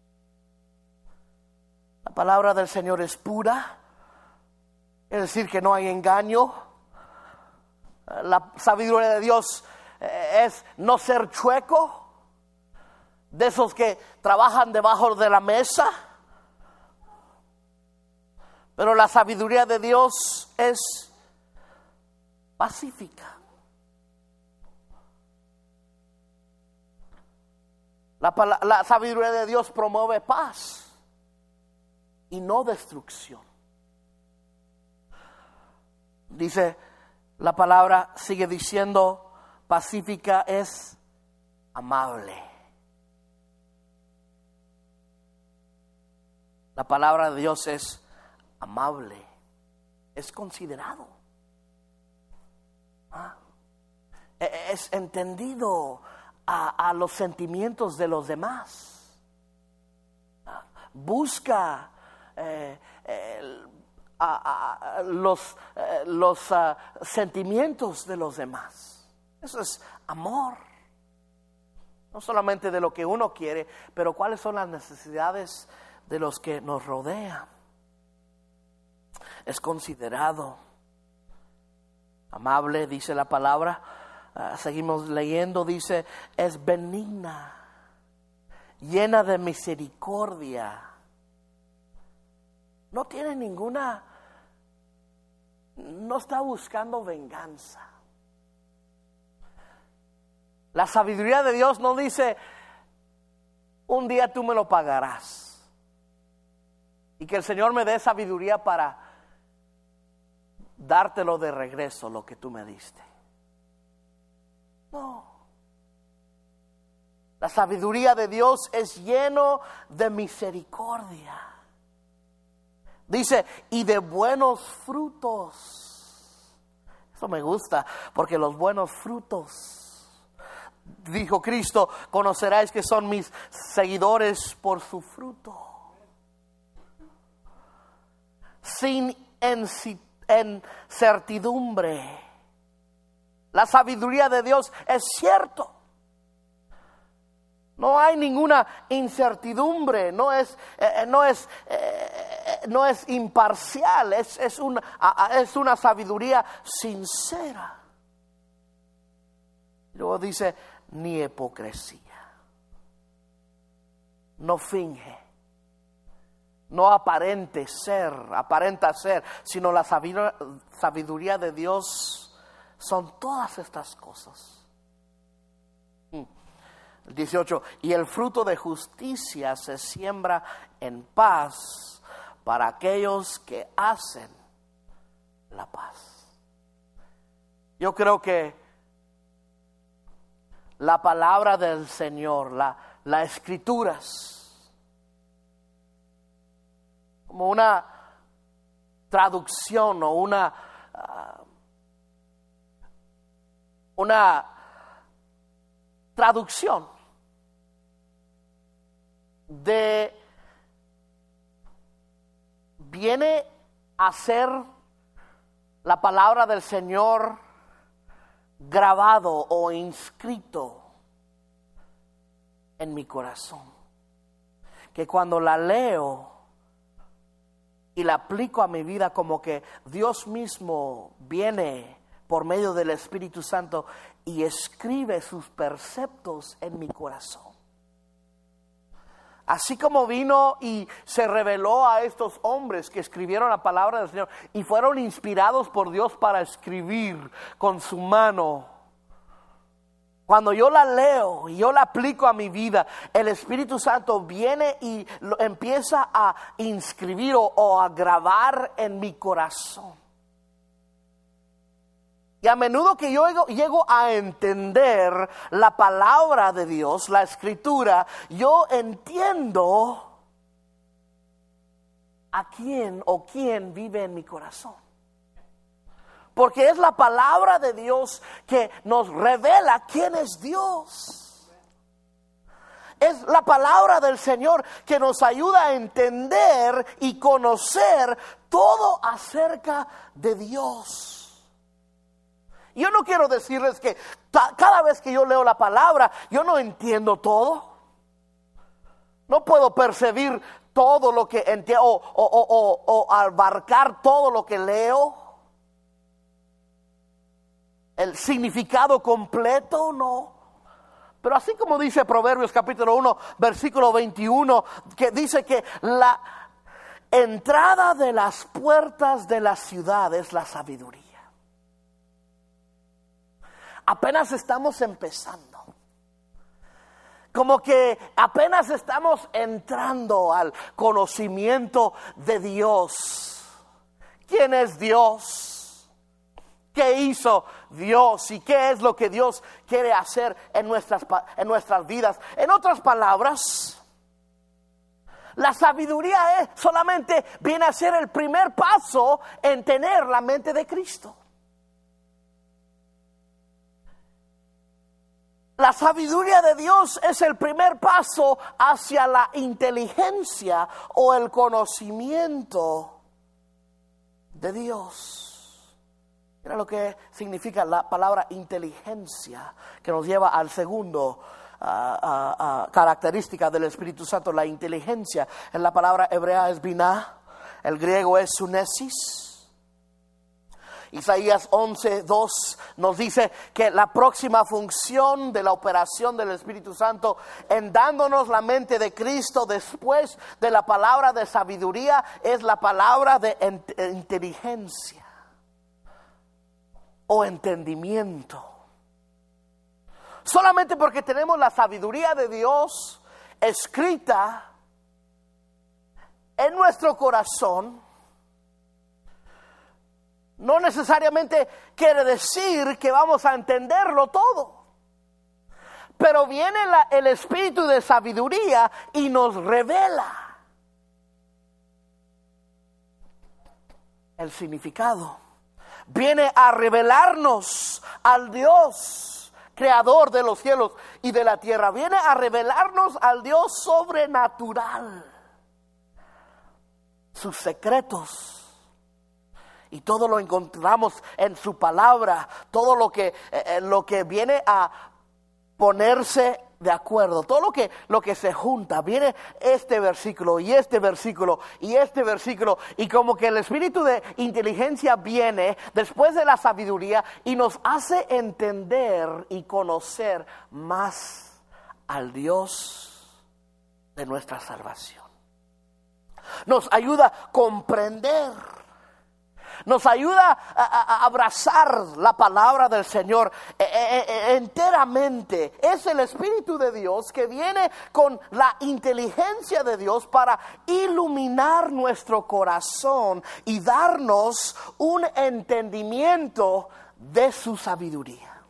La palabra del Señor es pura, es decir, que no hay engaño. La sabiduría de Dios es no ser chueco, de esos que trabajan debajo de la mesa. Pero la sabiduría de Dios es pacífica. La, la sabiduría de Dios promueve paz y no destrucción. Dice la palabra, sigue diciendo, pacífica es amable. La palabra de Dios es amable, es considerado, ¿ah? Es entendido a, a los sentimientos de los demás. Busca eh, eh, a, a los, eh, los uh, sentimientos de los demás. Eso es amor. No solamente de lo que uno quiere, pero cuáles son las necesidades de los que nos rodean. Es considerado, amable, dice la palabra. uh, seguimos leyendo, dice, es benigna, llena de misericordia. No tiene ninguna, no está buscando venganza. La sabiduría de Dios no dice, un día tú me lo pagarás. Y que el Señor me dé sabiduría para dártelo de regreso, lo que tú me diste. No. La sabiduría de Dios es lleno de misericordia. Dice, y de buenos frutos. Eso me gusta, porque los buenos frutos, dijo Cristo, conoceráis que son mis seguidores por su fruto. Sin incertidumbre. La sabiduría de Dios es cierto. No hay ninguna incertidumbre, no es, eh, no es, eh, no es imparcial, es, es, una, es una sabiduría sincera. Luego dice, ni hipocresía, no finge, no aparente ser, aparenta ser, sino la sabiduría de Dios son todas estas cosas. El dieciocho, y el fruto de justicia se siembra en paz para aquellos que hacen la paz. Yo creo que la palabra del Señor, la, las escrituras, como una traducción o una, uh, una traducción de, viene a ser la palabra del Señor grabado o inscrito en mi corazón, que cuando la leo y la aplico a mi vida, como que Dios mismo viene por medio del Espíritu Santo y escribe sus preceptos en mi corazón. Así como vino y se reveló a estos hombres que escribieron la palabra del Señor y fueron inspirados por Dios para escribir con su mano. Cuando yo la leo y yo la aplico a mi vida, el Espíritu Santo viene y lo empieza a inscribir o, o a grabar en mi corazón. Y a menudo que yo llego, llego a entender la palabra de Dios, la escritura, yo entiendo a quién o quién vive en mi corazón. Porque es la palabra de Dios que nos revela quién es Dios. Es la palabra del Señor que nos ayuda a entender y conocer todo acerca de Dios. Yo no quiero decirles que ta- cada vez que yo leo la palabra, yo no entiendo todo. No puedo percibir todo lo que entiendo o, o, o, o, o abarcar todo lo que leo. El significado completo, no. Pero así como dice Proverbios capítulo uno, versículo veintiuno, que dice que la entrada de las puertas de la ciudad es la sabiduría. Apenas estamos empezando. Como que apenas estamos entrando al conocimiento de Dios. ¿Quién es Dios? ¿Qué hizo Dios? ¿Y qué es lo que Dios quiere hacer en nuestras, en nuestras vidas? En otras palabras, la sabiduría es, solamente viene a ser el primer paso en tener la mente de Cristo. La sabiduría de Dios es el primer paso hacia la inteligencia o el conocimiento de Dios. Mira lo que significa la palabra inteligencia, que nos lleva al segundo uh, uh, uh, característica del Espíritu Santo, la inteligencia. En la palabra hebrea es binah, el griego es sunesis. Isaías once, dos nos dice que la próxima función de la operación del Espíritu Santo en dándonos la mente de Cristo después de la palabra de sabiduría es la palabra de ent- inteligencia o entendimiento. Solamente porque tenemos la sabiduría de Dios escrita en nuestro corazón, no necesariamente quiere decir que vamos a entenderlo todo. Pero viene la, el espíritu de sabiduría y nos revela el significado. Viene a revelarnos al Dios creador de los cielos y de la tierra. Viene a revelarnos al Dios sobrenatural, sus secretos. Y todo lo encontramos en su palabra, todo lo que, eh, lo que viene a ponerse de acuerdo, todo lo que, lo que se junta, viene este versículo y este versículo y este versículo, y como que el espíritu de inteligencia viene después de la sabiduría y nos hace entender y conocer más al Dios de nuestra salvación. Nos ayuda a comprender. Nos ayuda a, a, a abrazar la palabra del Señor eh, eh, enteramente. Es el Espíritu de Dios que viene con la inteligencia de Dios para iluminar nuestro corazón y darnos un entendimiento de su sabiduría.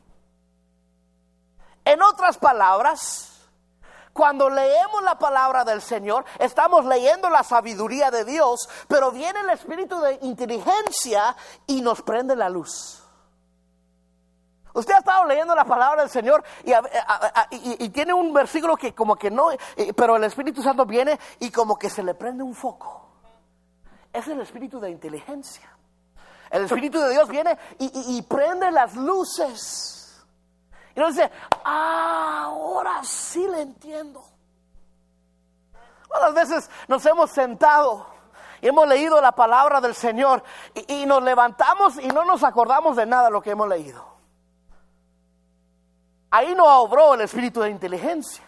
En otras palabras, cuando leemos la palabra del Señor, estamos leyendo la sabiduría de Dios, pero viene el espíritu de inteligencia y nos prende la luz. Usted ha estado leyendo la palabra del Señor y, a, a, a, y, y tiene un versículo que como que no, pero el Espíritu Santo viene y como que se le prende un foco. Es el espíritu de inteligencia. El Espíritu de Dios viene y, y, y prende las luces. Y nos dice, ah, ahora sí le entiendo. ¿Cuántas veces nos hemos sentado y hemos leído la palabra del Señor y, y nos levantamos y no nos acordamos de nada de lo que hemos leído? Ahí no obró el espíritu de inteligencia.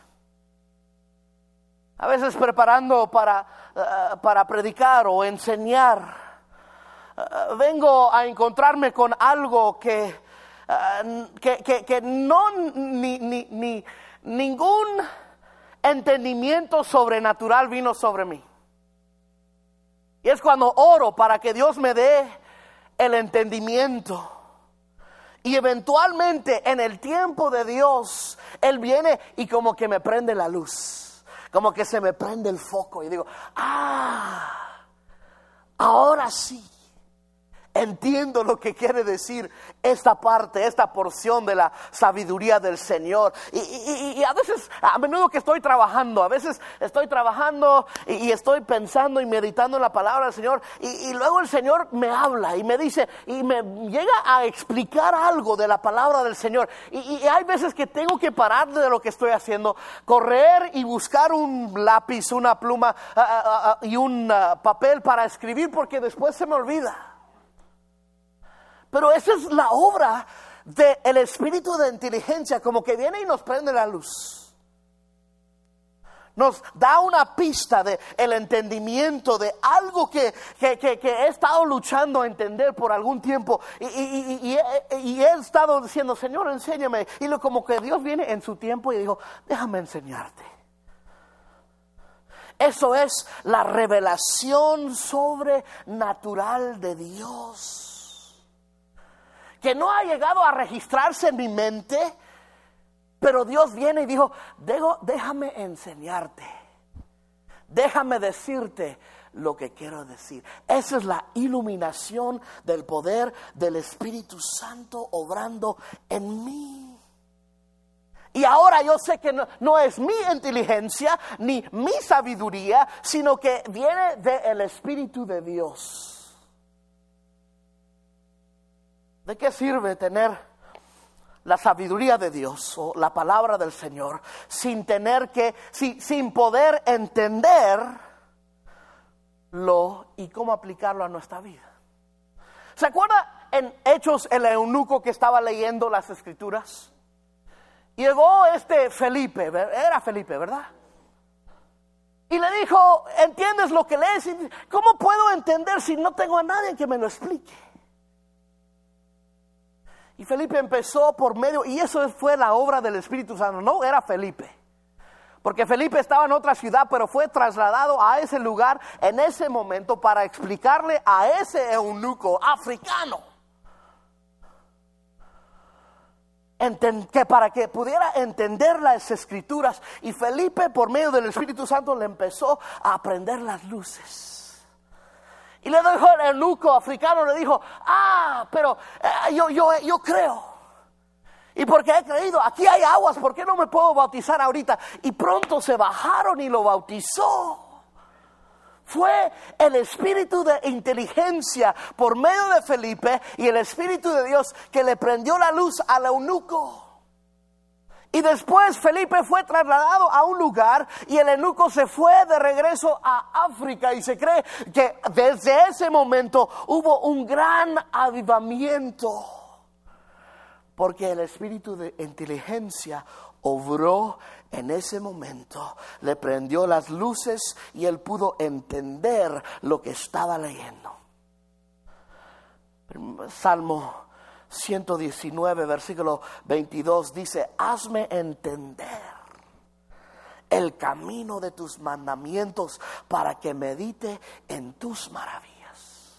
A veces preparando para, uh, para predicar o enseñar, uh, vengo a encontrarme con algo que... Uh, que, que, que no ni, ni, ni ningún entendimiento sobrenatural vino sobre mí. Y es cuando oro para que Dios me dé el entendimiento. Y eventualmente en el tiempo de Dios, Él viene y como que me prende la luz. Como que se me prende el foco y digo, ah, ahora sí. Entiendo lo que quiere decir esta parte, esta porción de la sabiduría del Señor. Y, y, y a veces, a menudo que estoy trabajando, a veces estoy trabajando y, y estoy pensando y meditando en la palabra del Señor. Y, y luego el Señor me habla y me dice, y me llega a explicar algo de la palabra del Señor. Y, y hay veces que tengo que parar de lo que estoy haciendo, correr y buscar un lápiz, una pluma uh, uh, uh, y un uh, papel para escribir, porque después se me olvida. Pero esa es la obra del espíritu de inteligencia, como que viene y nos prende la luz. Nos da una pista de el entendimiento de algo que, que, que, que he estado luchando a entender por algún tiempo. Y, y, y, y, y he estado diciendo, Señor, enséñame. Y lo, como que Dios viene en su tiempo y dijo, déjame enseñarte. Eso es la revelación sobrenatural de Dios, que no ha llegado a registrarse en mi mente, pero Dios viene y dijo, déjame enseñarte, déjame decirte lo que quiero decir. Esa es la iluminación del poder del Espíritu Santo obrando en mí. Y ahora yo sé que no, no es mi inteligencia ni mi sabiduría, sino que viene del Espíritu de Dios. ¿De qué sirve tener la sabiduría de Dios o la palabra del Señor sin tener que, sin, sin poder entenderlo y cómo aplicarlo a nuestra vida? ¿Se acuerda en Hechos el eunuco que estaba leyendo las escrituras. Llegó este Felipe, era Felipe, ¿verdad? Y le dijo, ¿entiendes lo que lees? ¿Cómo puedo entender si no tengo a nadie que me lo explique? Y Felipe empezó por medio, y eso fue la obra del Espíritu Santo, no era Felipe. Porque Felipe estaba en otra ciudad, pero fue trasladado a ese lugar en ese momento para explicarle a ese eunuco africano enten- que para que pudiera entender las escrituras. Y Felipe, por medio del Espíritu Santo, le empezó a aprender las luces. Y le dijo el eunuco africano, le dijo, ah, pero eh, yo, yo, yo creo. Y porque he creído, aquí hay aguas, ¿por qué no me puedo bautizar ahorita? Y pronto se bajaron y lo bautizó. Fue el espíritu de inteligencia por medio de Felipe y el Espíritu de Dios que le prendió la luz al eunuco. Y después Felipe fue trasladado a un lugar y el eunuco se fue de regreso a África. Y se cree que desde ese momento hubo un gran avivamiento. Porque el espíritu de inteligencia obró en ese momento. Le prendió las luces y él pudo entender lo que estaba leyendo. Salmo ciento diecinueve, versículo veintidós dice, hazme entender el camino de tus mandamientos para que medite en tus maravillas.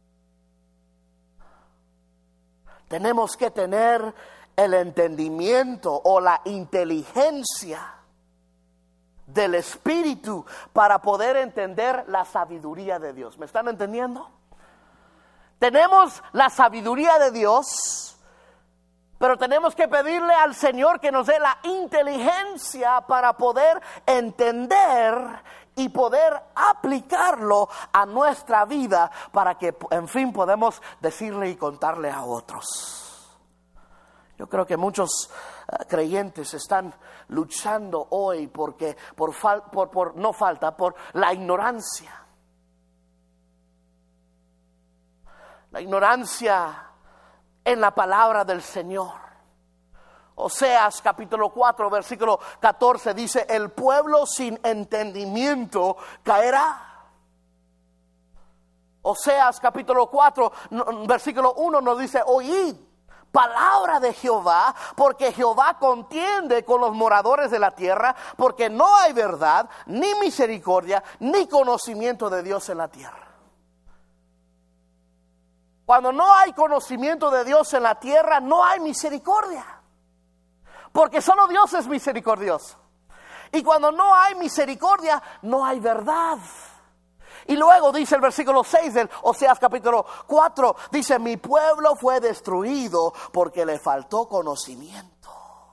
Tenemos que tener el entendimiento o la inteligencia del Espíritu para poder entender la sabiduría de Dios. ¿Me están entendiendo? Tenemos la sabiduría de Dios, pero tenemos que pedirle al Señor que nos dé la inteligencia para poder entender y poder aplicarlo a nuestra vida para que, en fin, podamos decirle y contarle a otros. Yo creo que muchos uh, creyentes están luchando hoy porque por, fal, por, por no falta, por la ignorancia. La ignorancia en la palabra del Señor. Oseas capítulo cuatro versículo catorce dice, el pueblo sin entendimiento caerá. Oseas capítulo cuatro versículo uno nos dice, oíd palabra de Jehová, porque Jehová contiende con los moradores de la tierra, porque no hay verdad, ni misericordia, ni conocimiento de Dios en la tierra. Cuando no hay conocimiento de Dios en la tierra, no hay misericordia. Porque solo Dios es misericordioso. Y cuando no hay misericordia, no hay verdad. Y luego dice el versículo seis del Oseas capítulo cuatro, dice, mi pueblo fue destruido porque le faltó conocimiento.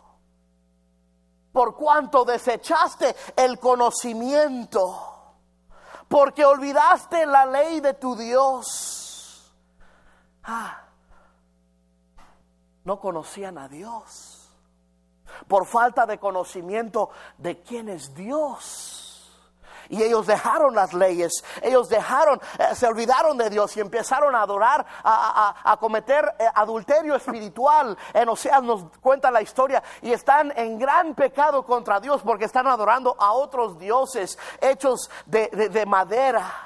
Por cuanto desechaste el conocimiento, porque olvidaste la ley de tu Dios. Ah, no conocían a Dios por falta de conocimiento de quién es Dios. Y ellos dejaron las leyes, ellos dejaron, eh, se olvidaron de Dios y empezaron a adorar, a, a, a cometer eh, adulterio espiritual. En Oseas nos cuenta la historia y están en gran pecado contra Dios porque están adorando a otros dioses hechos de, de, de madera.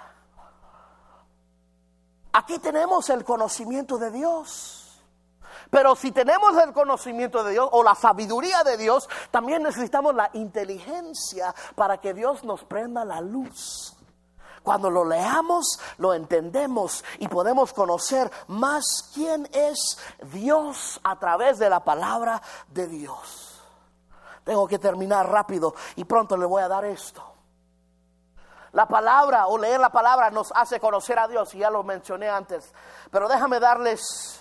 Aquí tenemos el conocimiento de Dios. Pero si tenemos el conocimiento de Dios o la sabiduría de Dios, también necesitamos la inteligencia para que Dios nos prenda la luz. Cuando lo leamos, lo entendemos y podemos conocer más quién es Dios a través de la palabra de Dios. Tengo que terminar rápido y pronto le voy a dar esto. La palabra o leer la palabra nos hace conocer a Dios, y ya lo mencioné antes. Pero déjame darles,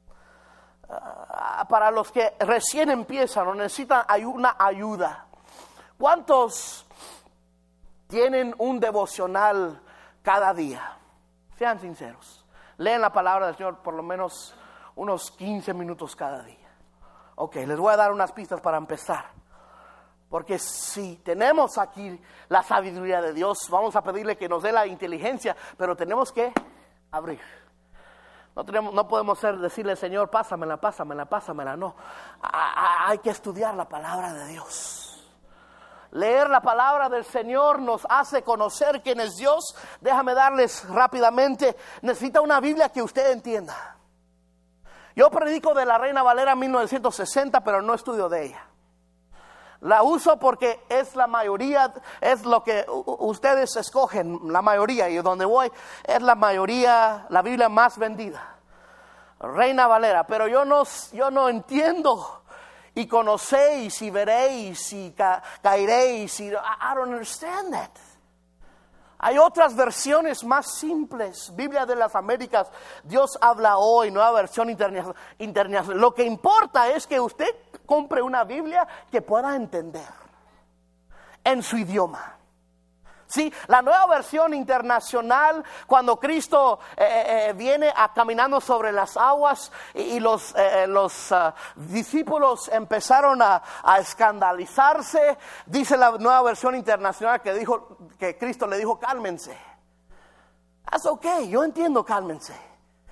uh, para los que recién empiezan o necesitan una ayuda. ¿Cuántos tienen un devocional cada día? Sean sinceros. Leen la palabra del Señor por lo menos unos quince minutos cada día. Ok, les voy a dar unas pistas para empezar. Porque si tenemos aquí la sabiduría de Dios, vamos a pedirle que nos dé la inteligencia, pero tenemos que abrir. No, tenemos, no podemos ser, decirle, Señor, pásamela, pásamela, pásamela. No, a, a, hay que estudiar la palabra de Dios. Leer la palabra del Señor nos hace conocer quién es Dios. Déjame darles rápidamente, necesita una Biblia que usted entienda. Yo predico de la Reina Valera mil novecientos sesenta, pero no estudio de ella. La uso porque es la mayoría, es lo que ustedes escogen, la mayoría, y donde voy es la mayoría, la Biblia más vendida, Reina Valera. Pero yo no, yo no entiendo, y conocéis y veréis y ca, caeréis, y I, I don't understand that. Hay otras versiones más simples. Biblia de las Américas, Dios habla hoy, nueva versión internacional. internacional. Lo que importa es que usted compre una Biblia que pueda entender en su idioma. Sí, la nueva versión internacional, cuando Cristo eh, eh, viene a, caminando sobre las aguas y, y los, eh, los uh, discípulos empezaron a, a escandalizarse, dice la nueva versión internacional que dijo que Cristo le dijo, cálmense. That's okay, yo entiendo, cálmense.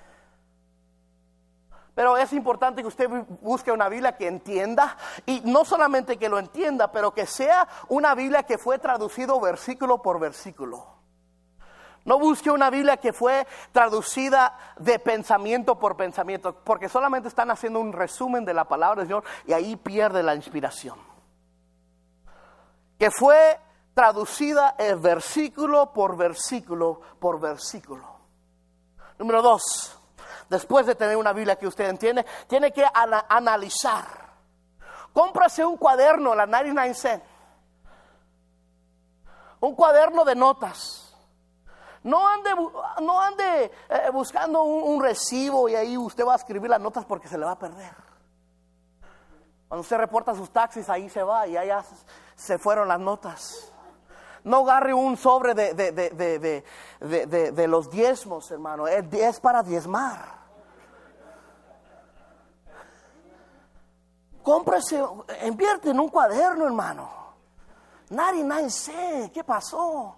Pero es importante que usted busque una Biblia que entienda, y no solamente que lo entienda, pero que sea una Biblia que fue traducido versículo por versículo. No busque una Biblia que fue traducida de pensamiento por pensamiento, porque solamente están haciendo un resumen de la palabra del Señor y ahí pierde la inspiración. Que fue traducida en versículo por versículo por versículo. Número dos. Después de tener una Biblia que usted entiende, tiene que ana- analizar. Cómprase un cuaderno, la noventa y nueve cent. Un cuaderno de notas. No ande, no ande eh, buscando un, un recibo y ahí usted va a escribir las notas porque se le va a perder. Cuando usted reporta sus taxis, ahí se va y allá se fueron las notas. No agarre un sobre de, de, de, de, de, de, de, de los diezmos, hermano. Es, es para diezmar. Cómprese, invierte en un cuaderno, hermano. Nadie, nadie sé, ¿qué pasó?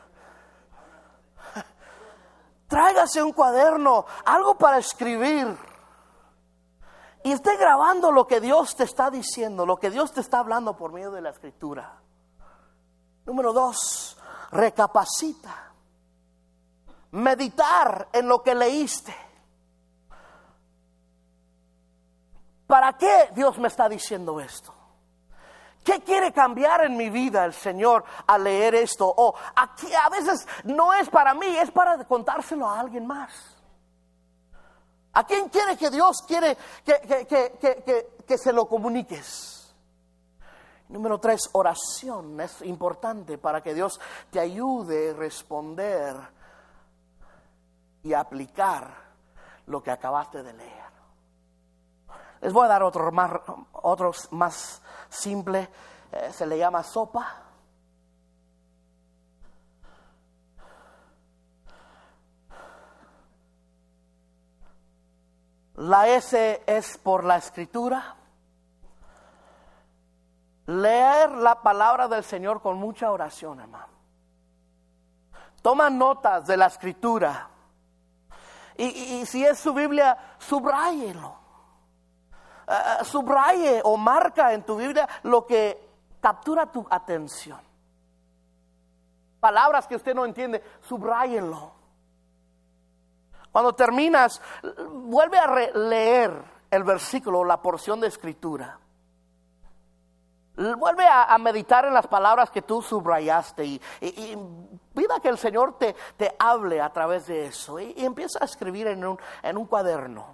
Tráigase un cuaderno, algo para escribir. Y esté grabando lo que Dios te está diciendo, lo que Dios te está hablando por medio de la Escritura. Número dos, recapacita. Meditar en lo que leíste. ¿Para qué Dios me está diciendo esto? ¿Qué quiere cambiar en mi vida el Señor al leer esto? O aquí a veces no es para mí, es para contárselo a alguien más. ¿A quién quiere que Dios quiere que, que, que, que, que, que se lo comuniques? Número tres, oración. Es importante para que Dios te ayude a responder y aplicar lo que acabaste de leer. Les voy a dar otro más, otros más simple, eh, se le llama sopa. La S es por la Escritura. Leer la palabra del Señor con mucha oración, hermano. Toma notas de la Escritura. Y, y, y si es su Biblia, subráyelo. Uh, subraye o marca en tu Biblia lo que captura tu atención. Palabras que usted no entiende, subráyenlo. Cuando terminas, vuelve a leer el versículo, la porción de Escritura. Vuelve a, a meditar en las palabras que tú subrayaste y, y, y pida que el Señor te, te hable a través de eso. Y, y empieza a escribir en un, en un cuaderno.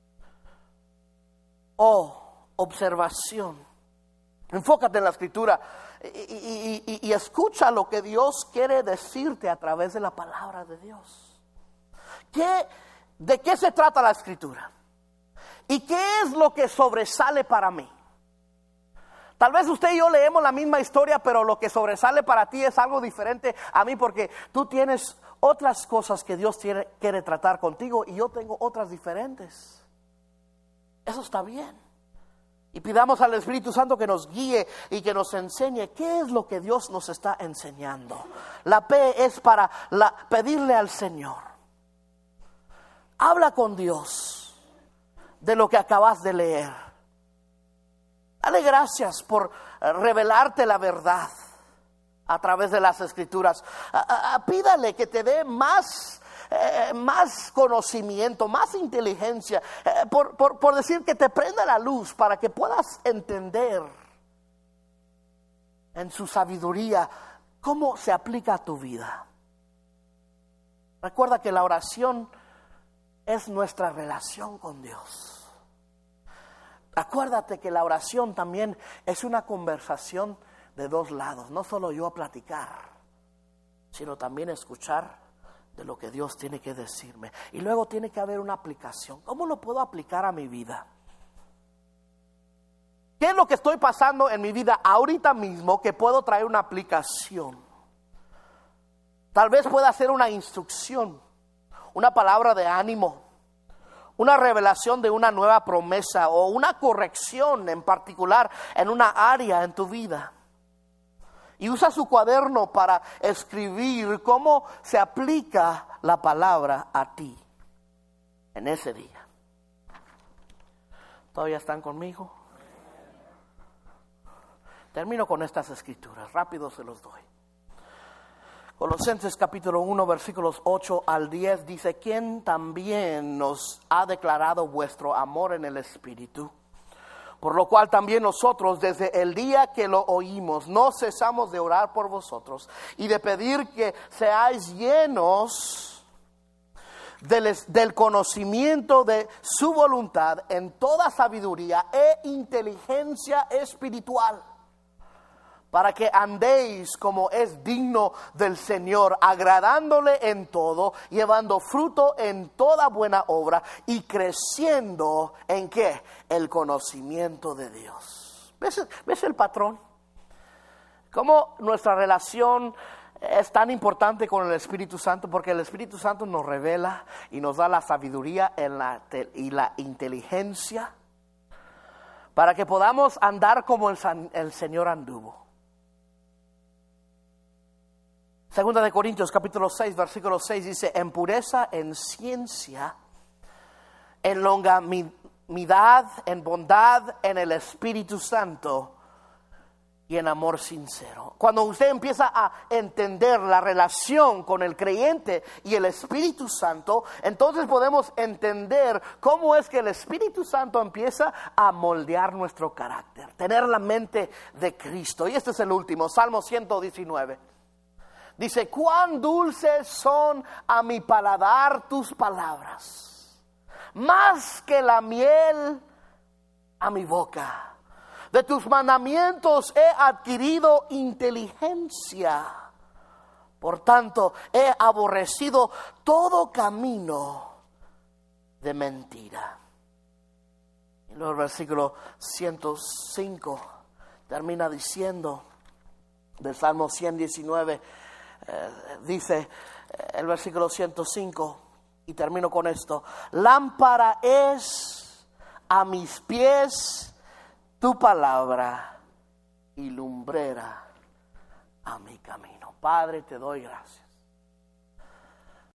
Oh, observación. Enfócate en la Escritura y, y, y, y escucha lo que Dios quiere decirte a través de la palabra de Dios. ¿Qué, ¿De qué se trata la Escritura? ¿Y qué es lo que sobresale para mí? Tal vez usted y yo leemos la misma historia, pero lo que sobresale para ti es algo diferente a mí, porque tú tienes otras cosas que Dios quiere, quiere tratar contigo y yo tengo otras diferentes. Eso está bien. Y pidamos al Espíritu Santo que nos guíe y que nos enseñe qué es lo que Dios nos está enseñando. La P es para la, pedirle al Señor. Habla con Dios de lo que acabas de leer. Dale gracias por revelarte la verdad a través de las Escrituras. A, a, pídale que te dé más, eh, más conocimiento, más inteligencia, eh, por, por, por decir que te prenda la luz para que puedas entender en su sabiduría cómo se aplica a tu vida. Recuerda que la oración es nuestra relación con Dios. Acuérdate que la oración también es una conversación de dos lados. No solo yo platicar, sino también escuchar de lo que Dios tiene que decirme. Y luego tiene que haber una aplicación. ¿Cómo lo puedo aplicar a mi vida? ¿Qué es lo que estoy pasando en mi vida ahorita mismo que puedo traer una aplicación? Tal vez pueda ser una instrucción, una palabra de ánimo, una revelación de una nueva promesa o una corrección en particular en una área en tu vida. Y usa su cuaderno para escribir cómo se aplica la palabra a ti en ese día. ¿Todavía están conmigo? Termino con estas escrituras, rápido se los doy. Colosenses capítulo uno versículos ocho al diez dice: quien también nos ha declarado vuestro amor en el Espíritu, por lo cual también nosotros desde el día que lo oímos no cesamos de orar por vosotros y de pedir que seáis llenos del, del conocimiento de su voluntad en toda sabiduría e inteligencia espiritual, para que andéis como es digno del Señor, agradándole en todo, llevando fruto en toda buena obra y creciendo en ¿qué? El conocimiento de Dios. ¿Ves, ves el patrón? Cómo nuestra relación es tan importante con el Espíritu Santo, porque el Espíritu Santo nos revela y nos da la sabiduría en la, y la inteligencia para que podamos andar como el, el Señor anduvo. Segunda de Corintios capítulo seis versículo seis dice: en pureza, en ciencia, en longanimidad, en bondad, en el Espíritu Santo y en amor sincero. Cuando usted empieza a entender la relación con el creyente y el Espíritu Santo, entonces podemos entender cómo es que el Espíritu Santo empieza a moldear nuestro carácter, tener la mente de Cristo. Y este es el último, Salmo ciento diecinueve. Dice: cuán dulces son a mi paladar tus palabras, más que la miel a mi boca. De tus mandamientos he adquirido inteligencia. Por tanto, he aborrecido todo camino de mentira. Y luego el versículo ciento cinco termina diciendo, del Salmo ciento diecinueve, eh, dice eh, el versículo ciento cinco, y termino con esto: lámpara es a mis pies tu palabra y lumbrera a mi camino. Padre, te doy gracias